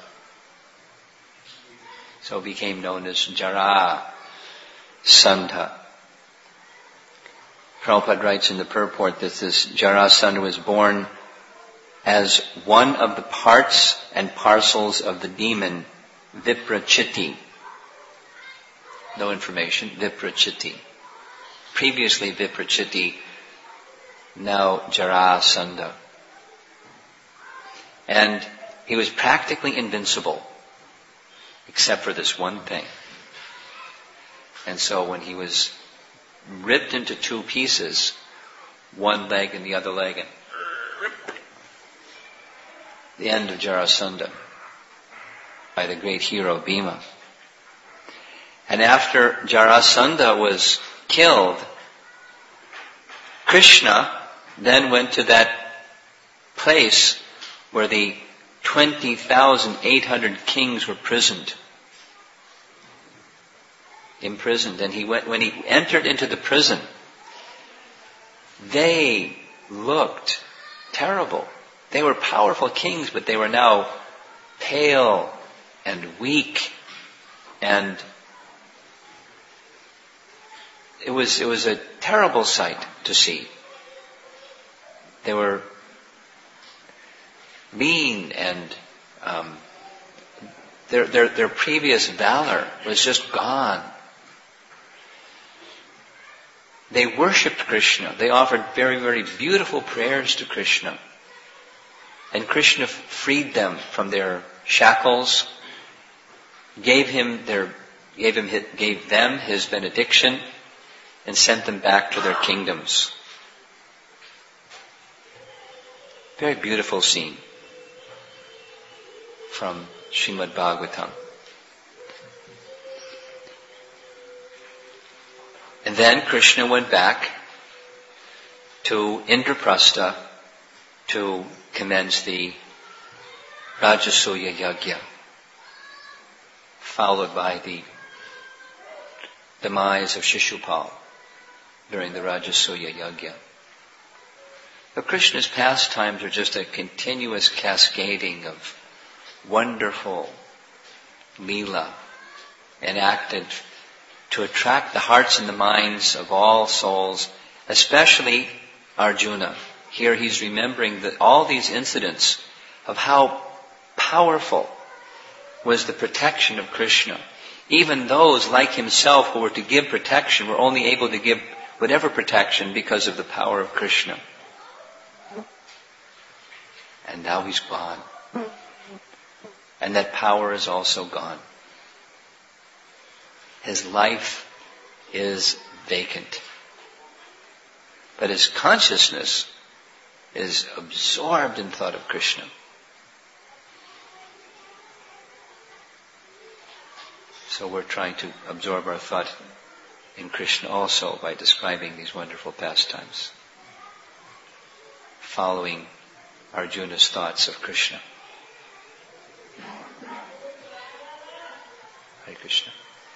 So it became known as Jara Sanda. Prabhupada writes in the purport that this Jarasandha was born as one of the parts and parcels of the demon Viprachitti. No information, Viprachitti. Previously Viprachitti, now Jarasandha. And he was practically invincible, except for this one thing. And so when he was ripped into two pieces, one leg and the other leg, and the end of Jarasandha by the great hero Bhima. And after Jarasandha was killed, Krishna then went to that place where the twenty thousand eight hundred kings were prisoned. Imprisoned. And he went, when he entered into the prison, they looked terrible. They were powerful kings, but they were now pale and weak, and it was it was a terrible sight to see. They were mean, and um, their their their previous valor was just gone. They worshipped Krishna. They offered very, very beautiful prayers to Krishna. And Krishna freed them from their shackles, gave him their, gave him, gave them his benediction, and sent them back to their kingdoms. Very beautiful scene from Srimad Bhagavatam. And then Krishna went back to Indraprastha to commence the Rajasuya Yajna, followed by the demise of Shishupal during the Rajasuya Yajna. But Krishna's pastimes are just a continuous cascading of wonderful leela enacted to attract the hearts and the minds of all souls, especially Arjuna. Here he's remembering that all these incidents of how powerful was the protection of Krishna. Even those like himself who were to give protection were only able to give whatever protection because of the power of Krishna. And now he's gone. And that power is also gone. His life is vacant. But his consciousness is absorbed in thought of Krishna. So we're trying to absorb our thought in Krishna also by describing these wonderful pastimes, following Arjuna's thoughts of Krishna. Hare Krishna.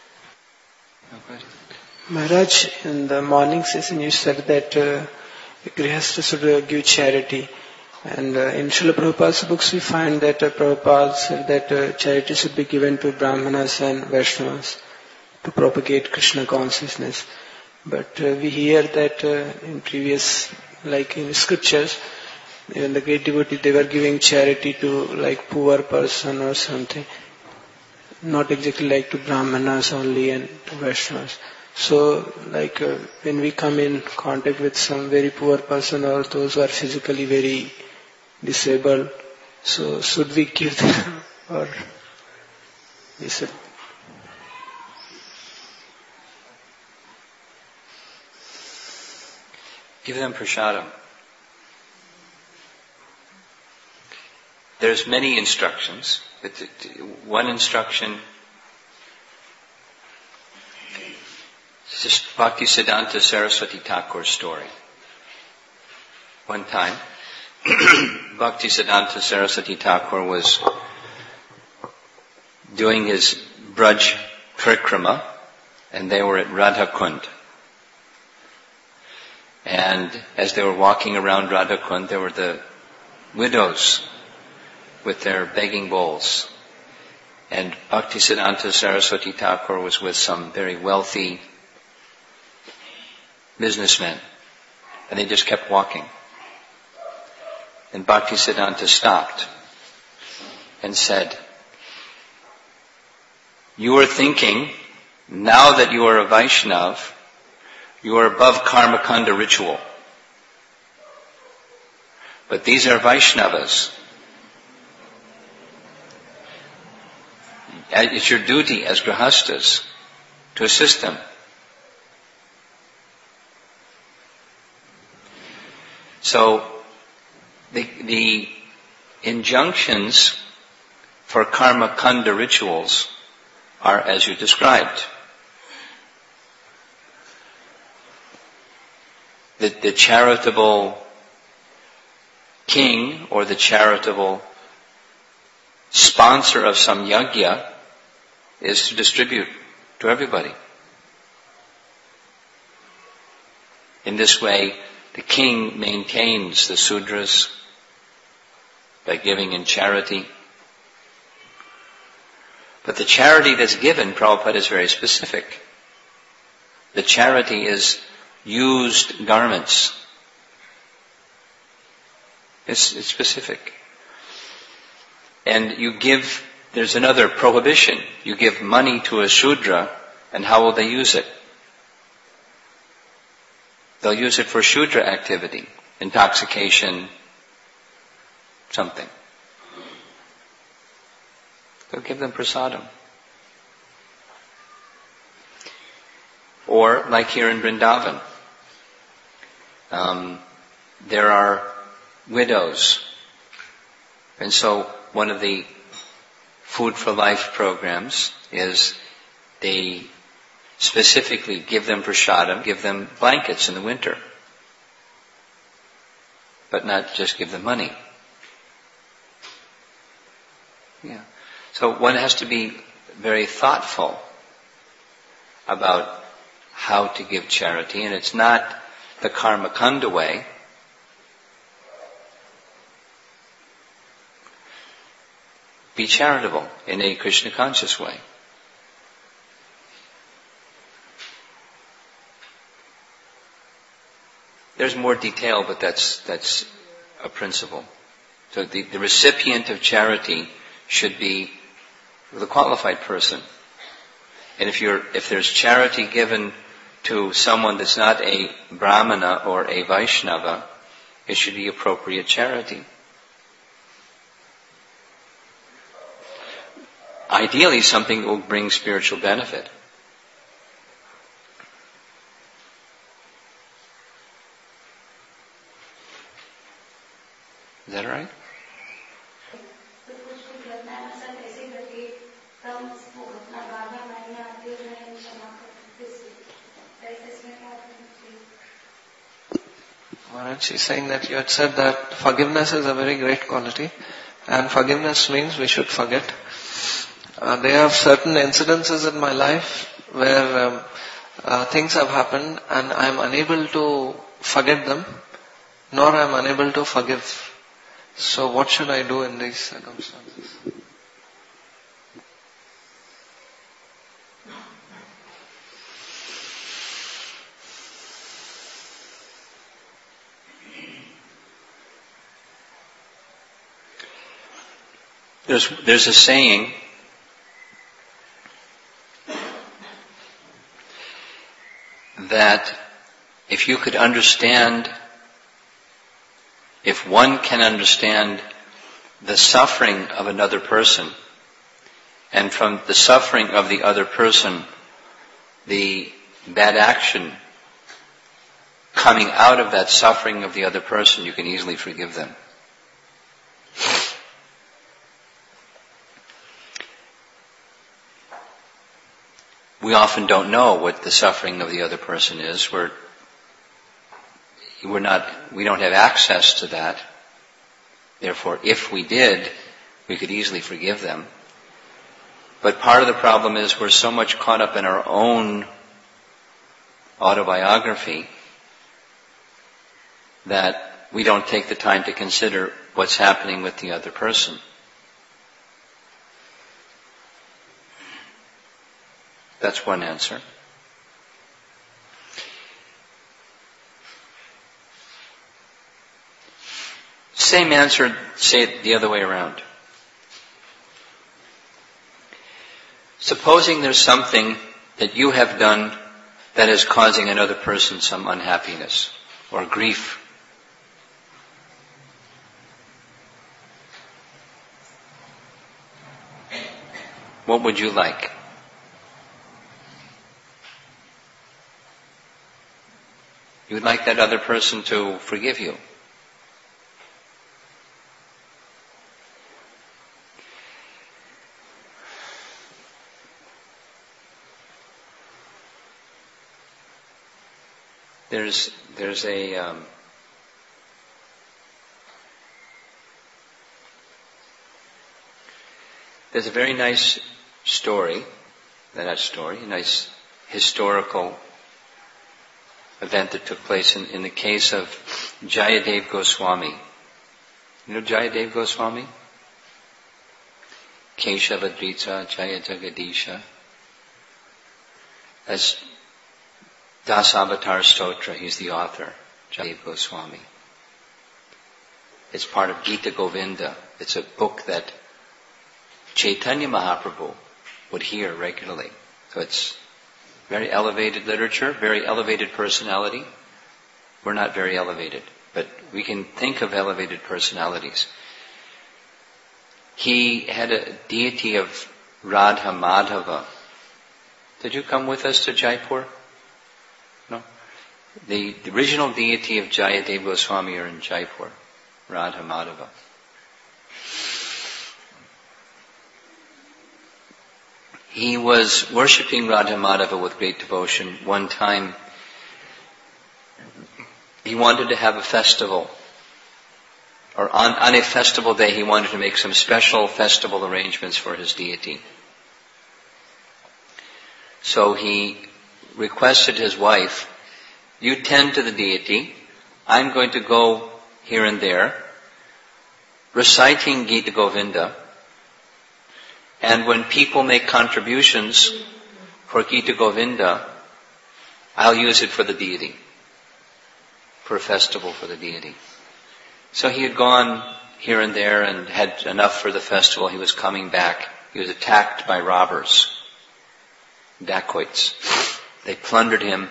Maharaj, in the morning session you said that uh, Grihastha should uh, give charity. And uh, in Srila Prabhupada's books we find that uh, Prabhupada said that uh, charity should be given to Brahmanas and Vaishnavas to propagate Krishna consciousness. But uh, we hear that uh, in previous, like in scriptures, even the great devotees, they were giving charity to like poor person or something. not exactly like to Brahmanas only and to Vaishnavas. So, like uh, when we come in contact with some very poor person or those who are physically very disabled, so should we give them or we should? Give them prasadam. There's many instructions. But one instruction, just Bhaktisiddhanta Saraswati Thakur's story. One time, Bhaktisiddhanta Saraswati Thakur was doing his Braj Parikrama, and they were at Radha Kund. And as they were walking around Radha Kund, there were the widows with their begging bowls. And Bhaktisiddhanta Saraswati Thakur was with some very wealthy businessmen. And they just kept walking. And Bhaktisiddhanta stopped and said, "You are thinking, now that you are a Vaishnav, you are above karma kanda ritual. But these are Vaishnavas. It's your duty as grihastas to assist them." So, the, the injunctions for karma kanda rituals are as you described. The, the charitable king or the charitable sponsor of some yajna is to distribute to everybody. In this way, the king maintains the Sudras by giving in charity. But the charity that's given, Prabhupada, is very specific. The charity is used garments. It's, it's specific. And you give, there's another prohibition. You give money to a Shudra, and how will they use it? They'll use it for Shudra activity, intoxication, something. They'll give them prasadam. Or, like here in Vrindavan, um, there are widows. And so, one of the Food for Life programs is they specifically give them prasadam, give them blankets in the winter. But not just give them money. Yeah. So one has to be very thoughtful about how to give charity, and it's not the karma kanda way. Be charitable in a Krishna conscious way. There's more detail, but that's that's a principle. So the, the recipient of charity should be the qualified person. And if you're if there's charity given to someone that's not a Brahmana or a Vaishnava, it should be appropriate charity. Ideally, something that will bring spiritual benefit. Is that all right? Maharaj, she's saying that you had said that forgiveness is a very great quality, and forgiveness means we should forget. Uh, there are certain incidences in my life where um, uh, things have happened and I am unable to forget them, nor I am unable to forgive. So what should I do in these circumstances? There's, there's a saying that if you could understand, if one can understand the suffering of another person, and from the suffering of the other person, the bad action coming out of that suffering of the other person, you can easily forgive them. We often don't know what the suffering of the other person is. We're, we're not, we don't have access to that. Therefore, if we did, we could easily forgive them. But part of the problem is we're so much caught up in our own autobiography that we don't take the time to consider what's happening with the other person. That's one answer. Same answer, say it the other way around. Supposing there's something that you have done that is causing another person some unhappiness or grief. What would you like? You would like that other person to forgive you. There's there's a um, there's a very nice story, not story, a nice historical event that took place in, in the case of Jayadev Goswami. You know Jayadev Goswami? Keshavadrita Jaya Jagadisha. As Dasavatar Stotra, he's the author, Jayadev Goswami. It's part of Gita Govinda. It's a book that Chaitanya Mahaprabhu would hear regularly. So it's very elevated literature, very elevated personality. We're not very elevated, but we can think of elevated personalities. He had a deity of Radha Madhava. Did you come with us to Jaipur? No? The, the original deity of Jayadev Goswami are in Jaipur, Radha Madhava. He was worshipping Radha Madhava with great devotion. One time, he wanted to have a festival. Or on, on a festival day, he wanted to make some special festival arrangements for his deity. So he requested his wife, you tend to the deity, I'm going to go here and there, reciting Gita Govinda, and when people make contributions for Gita Govinda, I'll use it for the deity, for a festival for the deity. So he had gone here and there and had enough for the festival. He was coming back. He was attacked by robbers, dacoits. They plundered him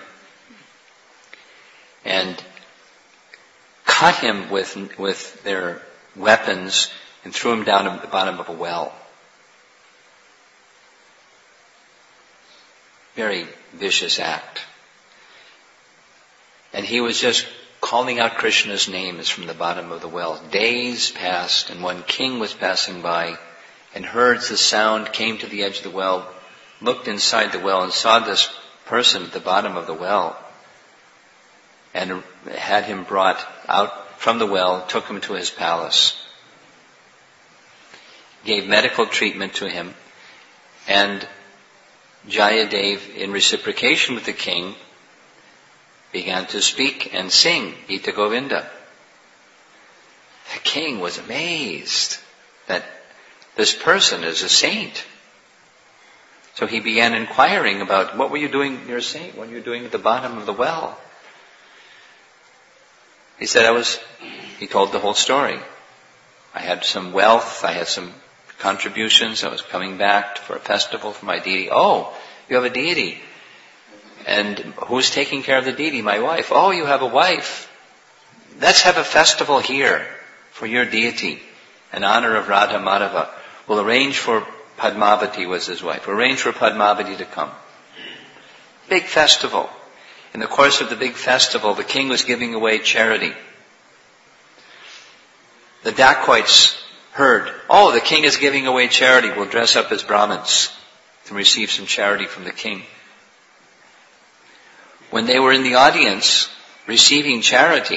and cut him with, with their weapons and threw him down at the bottom of a well. Very vicious act. And he was just calling out Krishna's name as from the bottom of the well. Days passed, and one king was passing by and heard the sound, came to the edge of the well, looked inside the well and saw this person at the bottom of the well and had him brought out from the well, took him to his palace, gave medical treatment to him, and Jayadev, in reciprocation with the king, began to speak and sing Gita Govinda. The king was amazed that this person is a saint. So he began inquiring about, what were you doing, you're a saint, what were you doing at the bottom of the well? He said, I was, he told the whole story. I had some wealth, I had some contributions, I was coming back for a festival for my deity. Oh, you have a deity. And who's taking care of the deity? My wife. Oh, you have a wife. Let's have a festival here for your deity in honor of Radha Madhava. We'll arrange for Padmavati, was his wife. We'll arrange for Padmavati to come. Big festival. In the course of the big festival, the king was giving away charity. The dacoits heard, oh, the king is giving away charity. We'll dress up as Brahmins to receive some charity from the king. When they were in the audience receiving charity,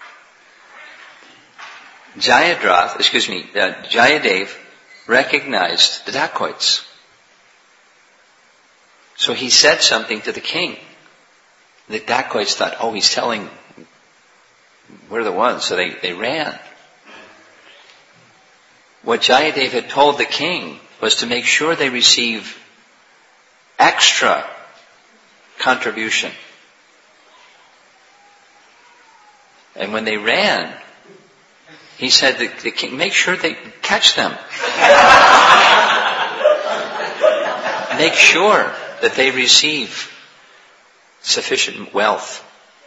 Jayadrath, excuse me, uh, Jayadev recognized the dacoits. So he said something to the king. The dacoits thought, oh, he's telling, we're the ones. So they, they ran. What Jayadev had told the king was to make sure they receive extra contribution. And when they ran, he said to the king, make sure they catch them. Make sure that they receive sufficient wealth.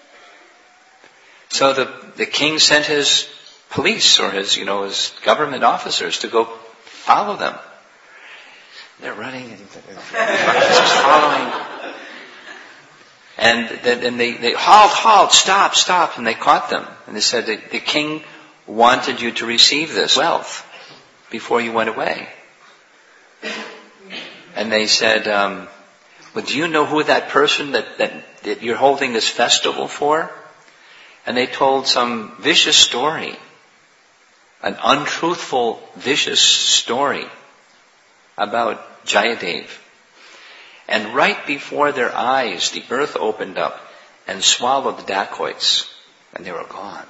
So the, the king sent his police or his, you know, his government officers to go follow them. They're running and just following. And then they, they, halt, halt, stop, stop. And they caught them. And they said, the, the king wanted you to receive this wealth before you went away. And they said, um, well, do you know who that person that, that, that you're holding this festival for? And they told some vicious story, an untruthful, vicious story about Jayadev. And right before their eyes, the earth opened up and swallowed the dacoits, and they were gone.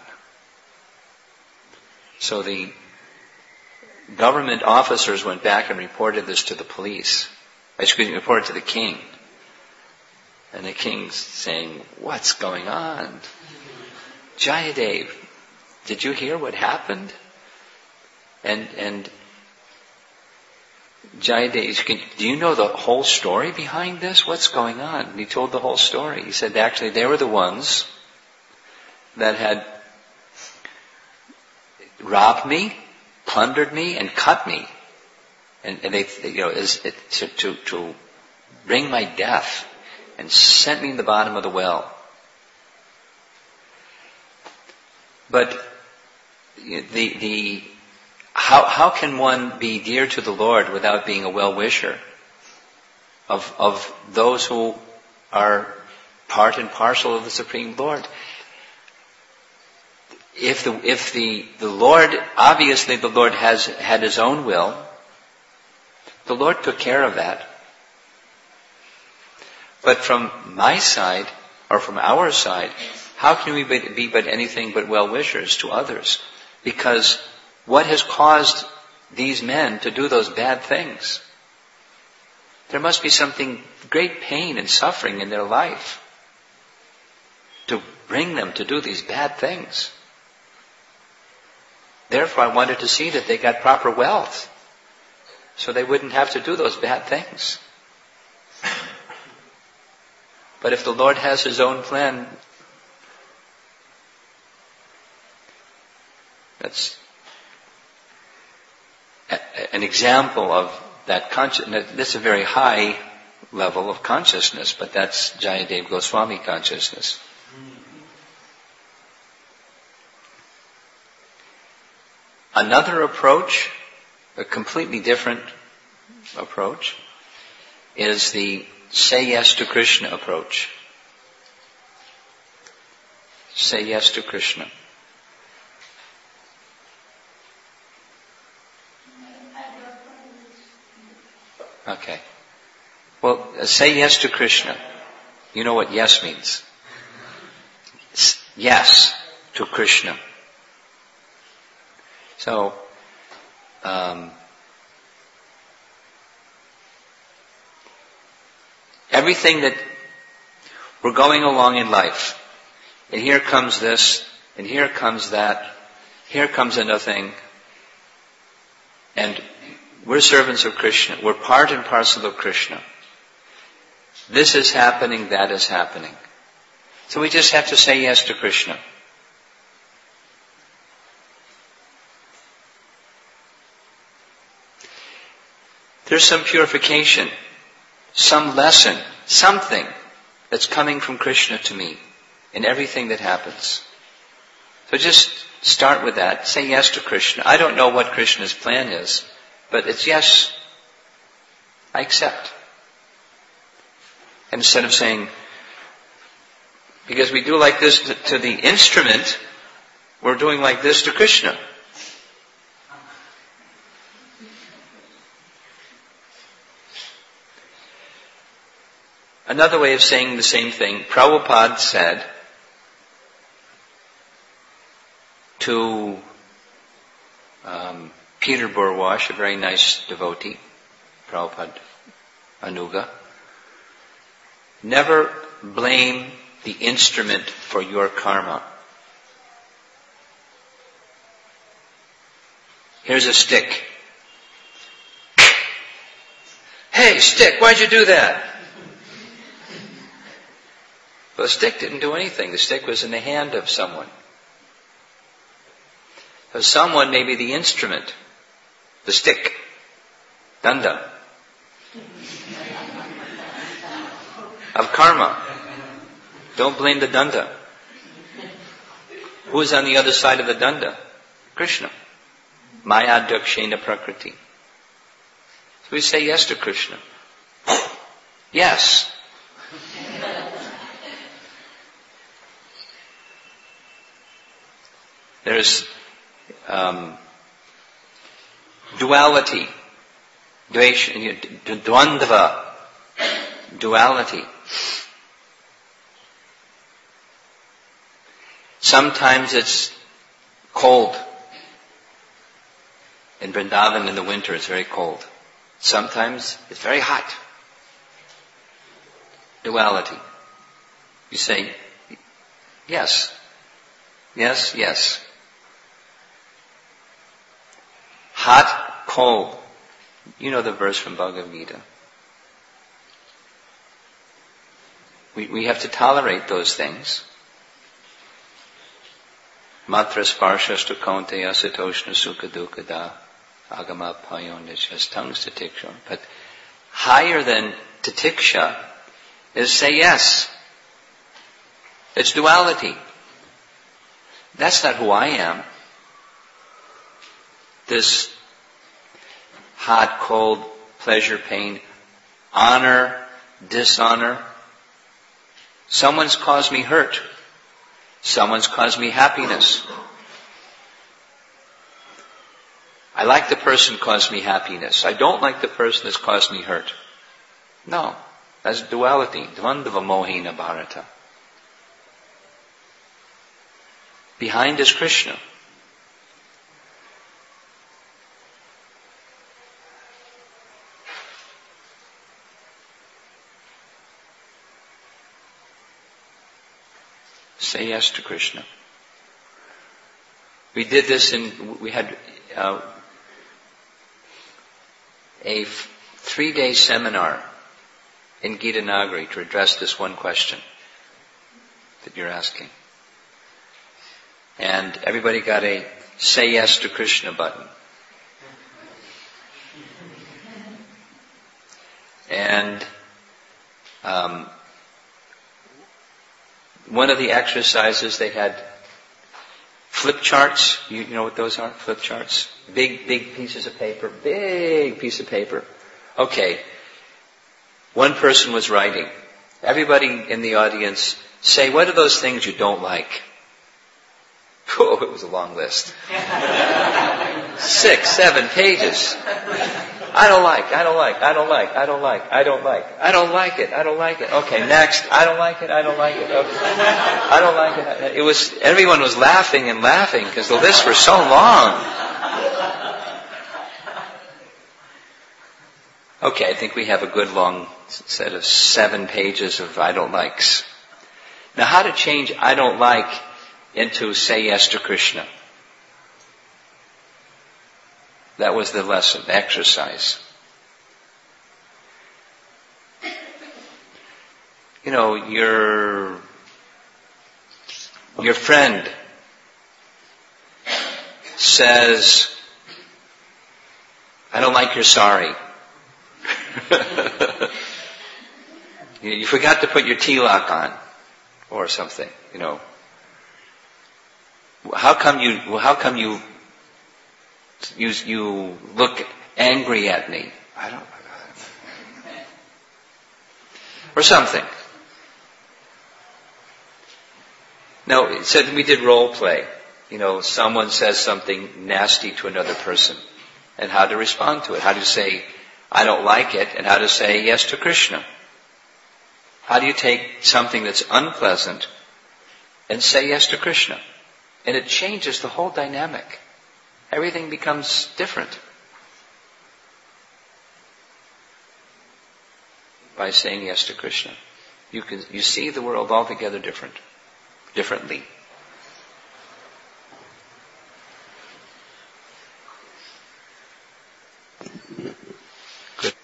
So the government officers went back and reported this to the police. Excuse me, reported to the king. And the king's saying, what's going on? Jayadev, did you hear what happened? And, and Jayadev, do you know the whole story behind this? What's going on? And he told the whole story. He said, actually, they were the ones that had robbed me, plundered me, and cut me. And, and they, you know, is it, to, to, to bring my death and sent me in the bottom of the well. But the, the, how, how can one be dear to the Lord without being a well-wisher of, of those who are part and parcel of the Supreme Lord? If the, if the, the Lord, obviously the Lord has had His own will, the Lord took care of that. But from my side, or from our side, how can we be but anything but well-wishers to others? Because what has caused these men to do those bad things? There must be something, great pain and suffering in their life to bring them to do these bad things. Therefore, I wanted to see that they got proper wealth, so they wouldn't have to do those bad things. But if the Lord has His own plan, that's a, an example of that consciousness. This is a very high level of consciousness, but that's Jayadev Goswami consciousness. Another approach, a completely different approach, is the say yes to Krishna approach. Say yes to Krishna. Okay. Well, uh, say yes to Krishna. You know what yes means. S- yes to Krishna. So, um, everything that we're going along in life, and here comes this, and here comes that, here comes another thing, and we're servants of Krishna. We're part and parcel of Krishna. This is happening, that is happening. So we just have to say yes to Krishna. There's some purification, some lesson, something that's coming from Krishna to me in everything that happens. So just start with that. Say yes to Krishna. I don't know what Krishna's plan is, but it's yes. I accept. And instead of saying, because we do like this to, to the instrument, we're doing like this to Krishna. Another way of saying the same thing, Prabhupada said to um, Peter Burwash, a very nice devotee, Prabhupada Anuga, never blame the instrument for your karma. Here's a stick. Hey, stick, why'd you do that? Well, the stick didn't do anything. The stick was in the hand of someone. So someone may be the instrument, the stick, danda, of karma. Don't blame the danda. Who is on the other side of the danda? Krishna. Maya dakshena prakriti. So we say yes to Krishna. Yes. There's um, duality, dvandva, duality. Sometimes it's cold. In Vrindavan in the winter it's very cold. Sometimes it's very hot. Duality. You say, yes, yes, yes. Hot, cold. You know the verse from Bhagavad Gita. We, we have to tolerate those things. Matra sparshashtu kaunteya satoshna sukha dukkada agama payon nishastams tatiksha. But higher than tatiksha is say yes. It's duality. That's not who I am. This hot, cold, pleasure, pain, honor, dishonor. Someone's caused me hurt. Someone's caused me happiness. I like the person who caused me happiness. I don't like the person that's caused me hurt. No, that's duality. Dvandva mohina bharata. Behind is Krishna. Say yes to Krishna. We did this in, we had uh, a f- three-day seminar in Gita Nagari to address this one question that you're asking. And everybody got a say yes to Krishna button. And um, one of the exercises, they had flip charts. You, you know what those are? Flip charts. Big, big pieces of paper. Big piece of paper. Okay. One person was writing. Everybody in the audience say, what are those things you don't like? Oh, it was a long list. Six, seven pages. I don't like, I don't like, I don't like, I don't like, I don't like, I don't like it, I don't like it. Okay, next. I don't like it, I don't like it. Okay. I don't like it. It was, everyone was laughing and laughing because the lists were so long. Okay, I think we have a good long set of seven pages of I don't likes. Now how to change I don't like into say yes to Krishna. That was the lesson, the exercise. you know, your, your friend says, I don't like your sari. you, you forgot to put your tilak on, or something, you know. How come you, how come you, you, you look angry at me? I don't, or something. No, it said we did role play. You know, someone says something nasty to another person, and how to respond to it. How to say, I don't like it, and how to say yes to Krishna. How do you take something that's unpleasant and say yes to Krishna? And it changes the whole dynamic. Everything becomes different by saying yes to Krishna. You can, you see the world altogether different, differently. Good.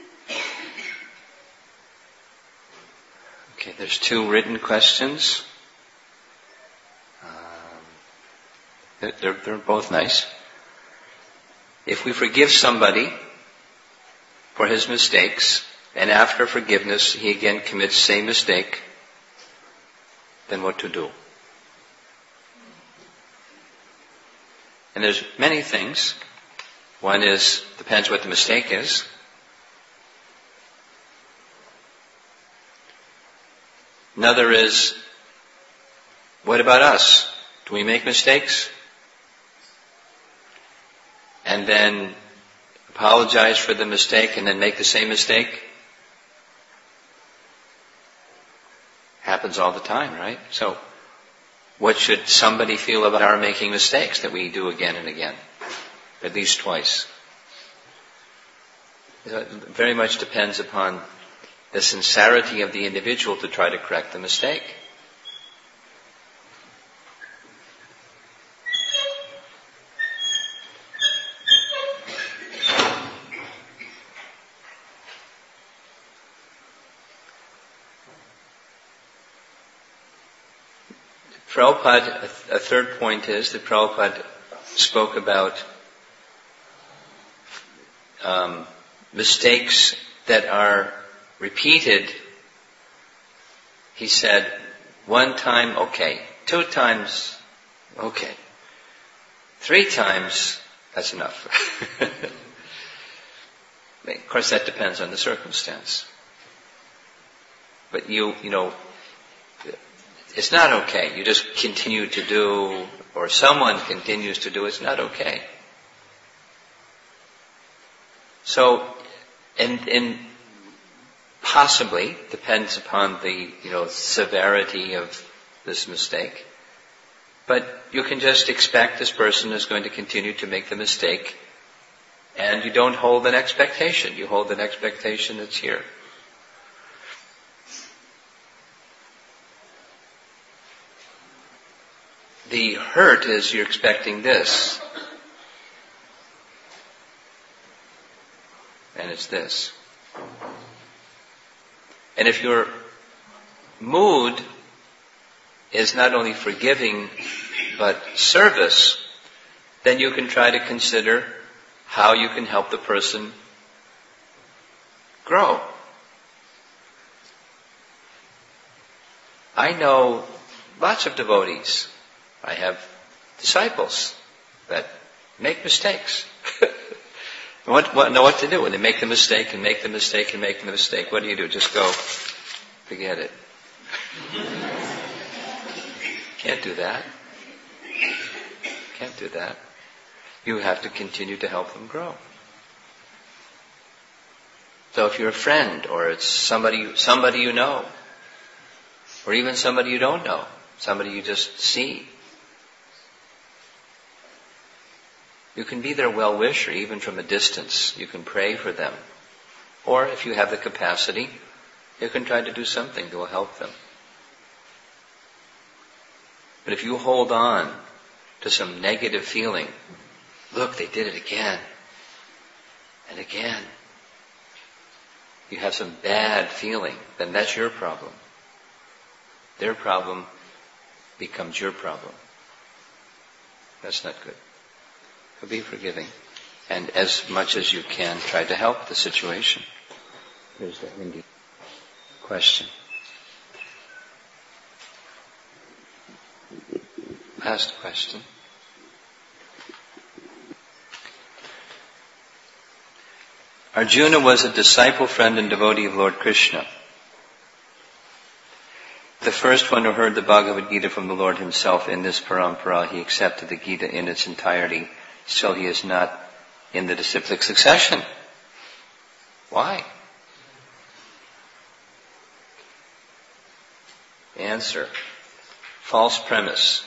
Okay, there's two written questions. They're, they're both nice. If we forgive somebody for his mistakes, and after forgiveness he again commits same mistake, then what to do? And there's many things. One is, depends what the mistake is. Another is, what about us? Do we make mistakes? And then apologize for the mistake and then make the same mistake? Happens all the time, right? So, what should somebody feel about our making mistakes that we do again and again? At least twice. It very much depends upon the sincerity of the individual to try to correct the mistake. Prabhupada, a third point is that Prabhupada spoke about um, mistakes that are repeated. He said, one time, okay. Two times, okay. Three times, that's enough. Of course, that depends on the circumstance. But you, you know, it's not okay. You just continue to do, or someone continues to do, it's not okay. So, and, and possibly, depends upon the, you know, severity of this mistake. But you can just expect this person is going to continue to make the mistake, and you don't hold an expectation. You hold an expectation that's here. The hurt is you're expecting this. And it's this. And if your mood is not only forgiving but service, then you can try to consider how you can help the person grow. I know lots of devotees. I have disciples that make mistakes. what, what, know what to do when they make the mistake and make the mistake and make the mistake. What do you do? Just go, forget it. Can't do that. Can't do that. You have to continue to help them grow. So if you're a friend, or it's somebody, somebody you know, or even somebody you don't know, somebody you just see, you can be their well-wisher even from a distance. You can pray for them. Or if you have the capacity, you can try to do something that will help them. But if you hold on to some negative feeling, look, they did it again and again, you have some bad feeling, then that's your problem. their problem becomes your problem. That's not good. So be forgiving. And as much as you can, try to help the situation. Here's the Hindi question. Last question. Arjuna was a disciple, friend, and devotee of Lord Krishna. The first one who heard the Bhagavad Gita from the Lord himself in this parampara, he accepted the Gita in its entirety. Still, he is not in the disciplic succession. Why? Answer. False premise.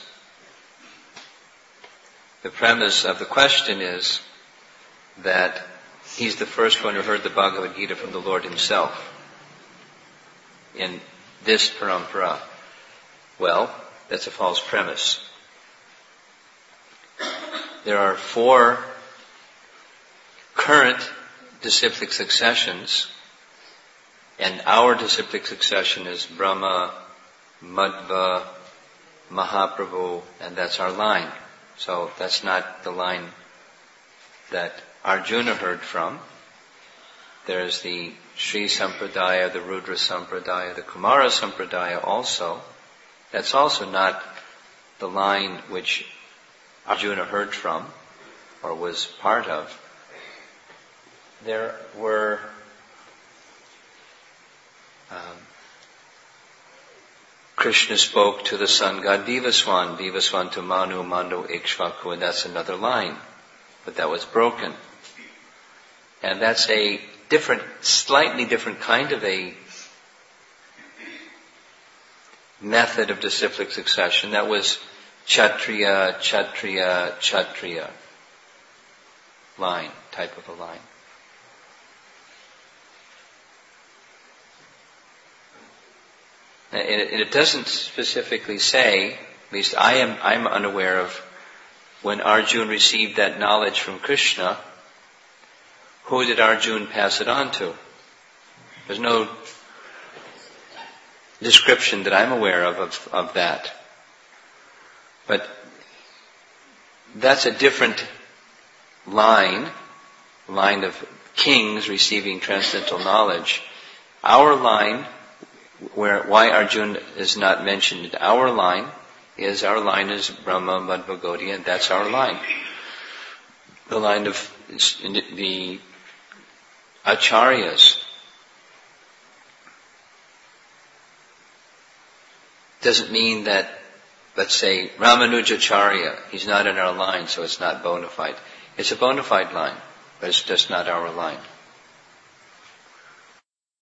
The premise of the question is that he's the first one who heard the Bhagavad Gita from the Lord himself in this parampara. Well, that's a false premise. There are four current disciplic successions, and our disciplic succession is Brahma, Madhva, Mahaprabhu, and that's our line. So that's not the line that Arjuna heard from. There's the Sri Sampradaya, the Rudra Sampradaya, the Kumara Sampradaya also. That's also not the line which Arjuna heard from or was part of. There were um, Krishna spoke to the sun god Vivaswan, Vivaswan to Manu, Manu Ikshvaku, and that's another line. But that was broken. And that's a different, slightly different kind of a method of disciplic succession. That was Kshatriya, Kshatriya, Kshatriya line, type of a line. It, it doesn't specifically say, at least I am I'm unaware of, when Arjuna received that knowledge from Krishna, who did Arjuna pass it on to? There's no description that I'm aware of, of of that. But that's a different line, line of kings receiving transcendental knowledge. Our line, where why Arjuna is not mentioned in our line, is our line is Brahma, Madhva, Gaudiya, and that's our line. The line of the Acharyas. Doesn't mean that, let's say, Ramanujacharya, he's not in our line, so it's not bona fide. It's a bona fide line, but it's just not our line.